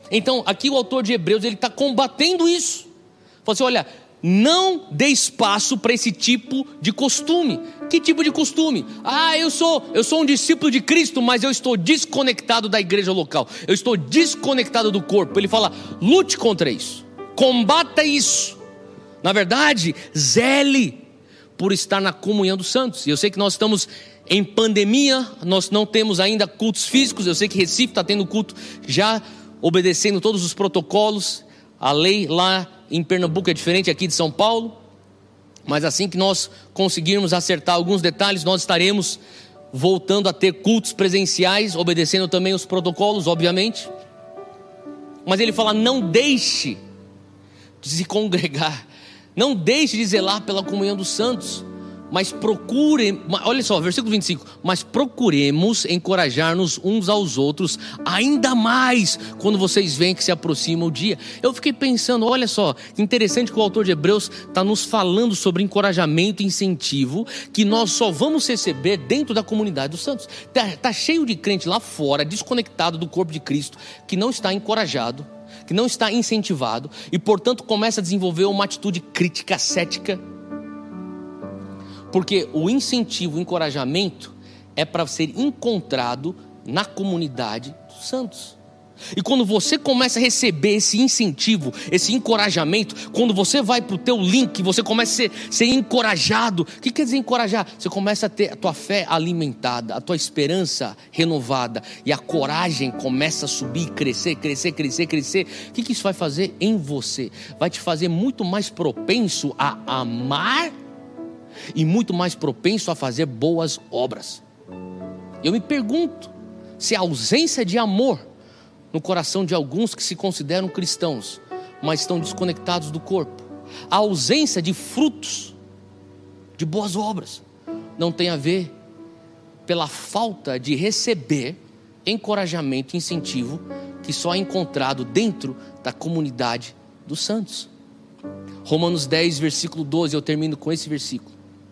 Então aqui o autor de Hebreus, ele está combatendo isso. Fala assim, olha, não dê espaço para esse tipo de costume. Que tipo de costume? Ah, eu sou, eu sou um discípulo de Cristo, mas eu estou desconectado da igreja local, eu estou desconectado do corpo. Ele fala, lute contra isso, combata isso. Na verdade, zele por estar na comunhão dos santos. E eu sei que nós estamos em pandemia, nós não temos ainda cultos físicos. Eu sei que Recife está tendo culto já obedecendo todos os protocolos. A lei lá em Pernambuco é diferente aqui de São Paulo, mas assim que nós conseguirmos acertar alguns detalhes, nós estaremos voltando a ter cultos presenciais, obedecendo também os protocolos, obviamente. Mas ele fala, não deixe de se congregar, não deixe de zelar pela comunhão dos santos, mas procure, olha só, versículo vinte e cinco, mas procuremos encorajar-nos uns aos outros, ainda mais quando vocês veem que se aproxima o dia. Eu fiquei pensando, olha só, interessante que o autor de Hebreus está nos falando sobre encorajamento e incentivo, que nós só vamos receber dentro da comunidade dos santos. Está tá cheio de crente lá fora, desconectado do corpo de Cristo, que não está encorajado, que não está incentivado, e portanto começa a desenvolver uma atitude crítica, cética. Porque o incentivo, o encorajamento é para ser encontrado na comunidade dos santos. E quando você começa a receber esse incentivo, esse encorajamento, quando você vai para o teu link, você começa a ser, ser encorajado. O que quer dizer encorajar? Você começa a ter a tua fé alimentada, a tua esperança renovada, e a coragem começa a subir, crescer, crescer, crescer, crescer. O que, que isso vai fazer em você? Vai te fazer muito mais propenso a amar e muito mais propenso a fazer boas obras. Eu me pergunto se a ausência de amor no coração de alguns que se consideram cristãos, mas estão desconectados do corpo, a ausência de frutos de boas obras, não tem a ver pela falta de receber encorajamento e incentivo que só é encontrado dentro da comunidade dos santos. Romanos dez, versículo doze, eu termino com esse versículo.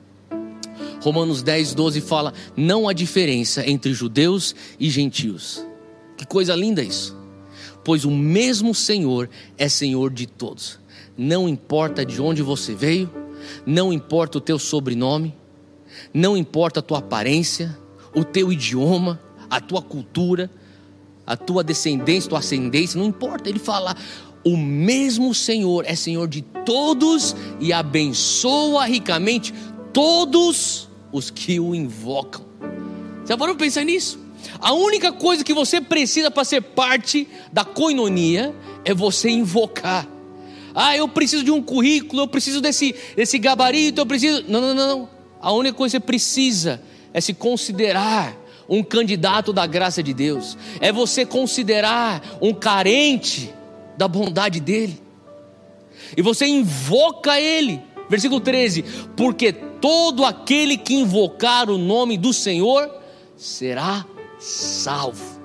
Romanos dez, doze fala, não há diferença entre judeus e gentios. Que coisa linda isso. Pois o mesmo Senhor é Senhor de todos. Não importa de onde você veio, não importa o teu sobrenome, não importa a tua aparência, o teu idioma, a tua cultura, a tua descendência, tua ascendência, não importa. Ele fala, o mesmo Senhor é Senhor de todos e abençoa ricamente todos os que o invocam. Você parou para pensar nisso? A única coisa que você precisa para ser parte da coinonia é você invocar. Ah, eu preciso de um currículo, eu preciso desse, desse gabarito, eu preciso... Não, não, não, não. A única coisa que você precisa é se considerar um candidato da graça de Deus. É você considerar um carente da bondade dele. E você invoca ele. Versículo treze, porque todo aquele que invocar o nome do Senhor será salvo.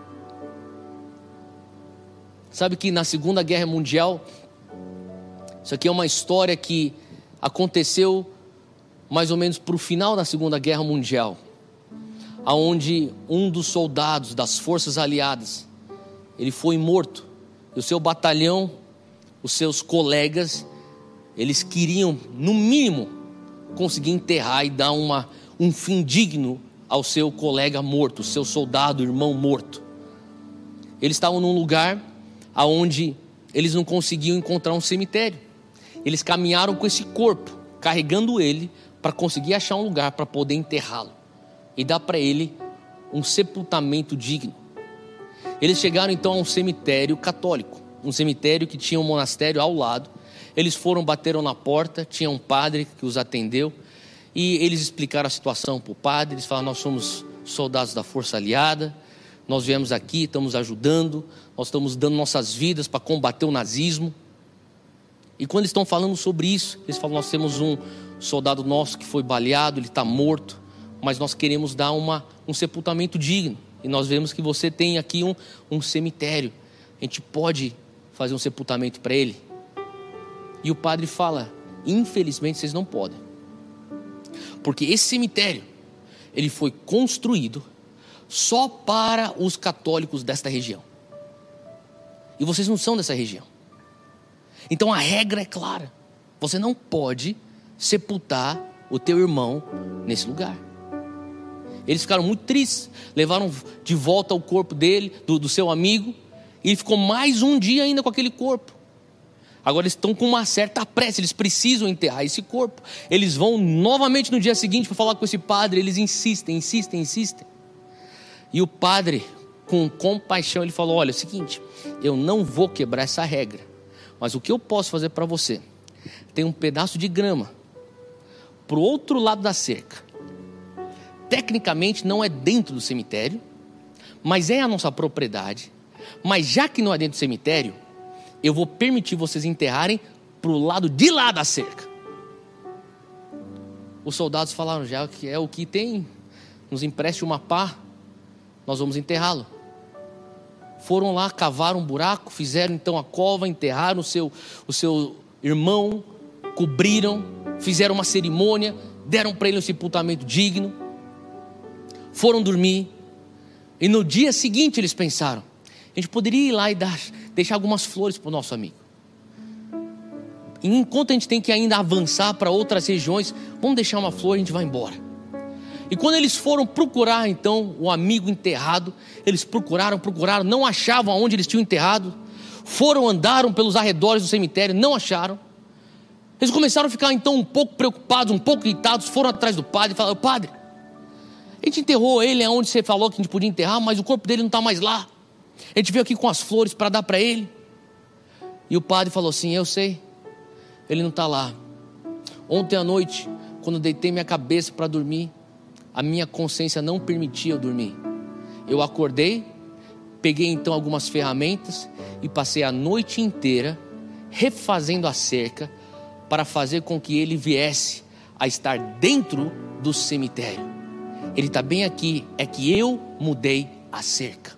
Sabe que na Segunda Guerra Mundial, isso aqui é uma história que aconteceu mais ou menos para o final da Segunda Guerra Mundial, aonde um dos soldados das forças aliadas, ele foi morto, e o seu batalhão, os seus colegas, eles queriam, no mínimo, conseguir enterrar e dar uma, um fim digno ao seu colega morto, seu soldado, irmão morto. Eles estavam num lugar onde eles não conseguiam encontrar um cemitério. Eles caminharam com esse corpo, carregando ele, para conseguir achar um lugar para poder enterrá-lo e dar para ele um sepultamento digno. Eles chegaram então a um cemitério católico, um cemitério que tinha um monastério ao lado. Eles foram, bateram na porta, tinha um padre que os atendeu, e eles explicaram a situação para o padre. Eles falaram, nós somos soldados da força aliada, nós viemos aqui, estamos ajudando, nós estamos dando nossas vidas para combater o nazismo. E quando eles estão falando sobre isso, eles falam, nós temos um soldado nosso que foi baleado, ele está morto, mas nós queremos dar uma, um sepultamento digno, e nós vemos que você tem aqui um, um cemitério, a gente pode fazer um sepultamento para ele? E o padre fala, infelizmente vocês não podem, porque esse cemitério, ele foi construído só para os católicos desta região. E vocês não são dessa região. Então a regra é clara. Você não pode sepultar o teu irmão nesse lugar. Eles ficaram muito tristes. Levaram de volta o corpo dele, do, do seu amigo. E ele ficou mais um dia ainda com aquele corpo. Agora eles estão com uma certa pressa. Eles precisam enterrar esse corpo. Eles vão novamente no dia seguinte para falar com esse padre. Eles insistem, insistem, insistem. E o padre, com compaixão, ele falou: olha, é o seguinte, eu não vou quebrar essa regra, mas o que eu posso fazer para você? Tem um pedaço de grama para o outro lado da cerca. Tecnicamente não é dentro do cemitério, mas é a nossa propriedade. Mas já que não é dentro do cemitério, eu vou permitir vocês enterrarem para o lado de lá da cerca. Os soldados falaram: já que é o que tem, nos empreste uma pá, nós vamos enterrá-lo. Foram lá, cavaram um buraco, fizeram então a cova, enterraram o seu, o seu irmão, cobriram, fizeram uma cerimônia, deram para ele um sepultamento digno, foram dormir. E no dia seguinte eles pensaram: a gente poderia ir lá e dar, deixar algumas flores para o nosso amigo. E enquanto a gente tem que ainda avançar para outras regiões, vamos deixar uma flor e a gente vai embora. E quando eles foram procurar então o amigo enterrado, eles procuraram, procuraram, não achavam aonde eles tinham enterrado. Foram, andaram pelos arredores do cemitério, não acharam. Eles começaram a ficar então um pouco preocupados, um pouco irritados. Foram atrás do padre e falaram: padre, a gente enterrou ele aonde você falou que a gente podia enterrar, mas o corpo dele não está mais lá. A gente veio aqui com as flores para dar para ele. E o padre falou assim: eu sei, ele não está lá. Ontem à noite, quando deitei minha cabeça para dormir, a minha consciência não permitia eu dormir. Eu acordei, peguei então algumas ferramentas e passei a noite inteira refazendo a cerca para fazer com que ele viesse a estar dentro do cemitério. Ele está bem aqui, é que eu mudei a cerca.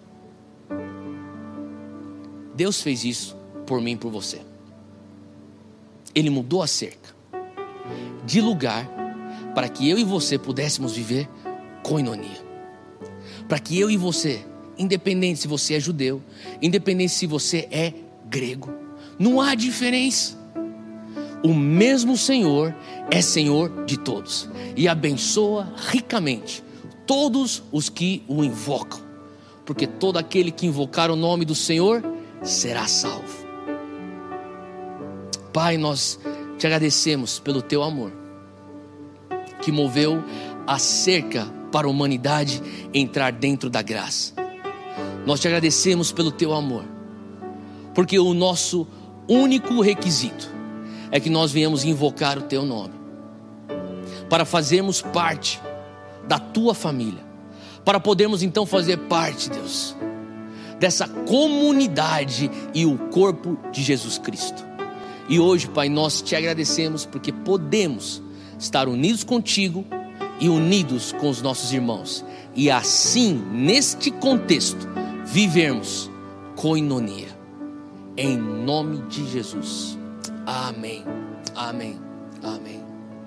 Deus fez isso por mim e por você. Ele mudou a cerca de lugar para que eu e você pudéssemos viver koinonia. Para que eu e você, independente se você é judeu, independente se você é grego, não há diferença. O mesmo Senhor é Senhor de todos e abençoa ricamente todos os que o invocam, porque todo aquele que invocar o nome do Senhor será salvo. Pai, nós te agradecemos pelo teu amor, que moveu a cerca para a humanidade entrar dentro da graça. Nós te agradecemos pelo teu amor, porque o nosso único requisito é que nós venhamos invocar o teu nome, para fazermos parte da tua família, para podermos então fazer parte, Deus, dessa comunidade e o corpo de Jesus Cristo. E hoje, Pai, nós te agradecemos porque podemos estar unidos contigo e unidos com os nossos irmãos, e assim, neste contexto, vivermos koinonia, em nome de Jesus. Amém, amém, amém.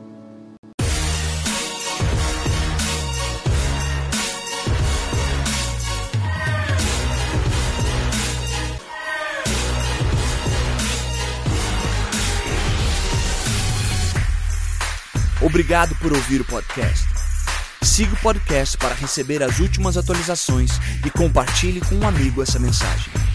Obrigado por ouvir o podcast. Siga o podcast para receber as últimas atualizações e compartilhe com um amigo essa mensagem.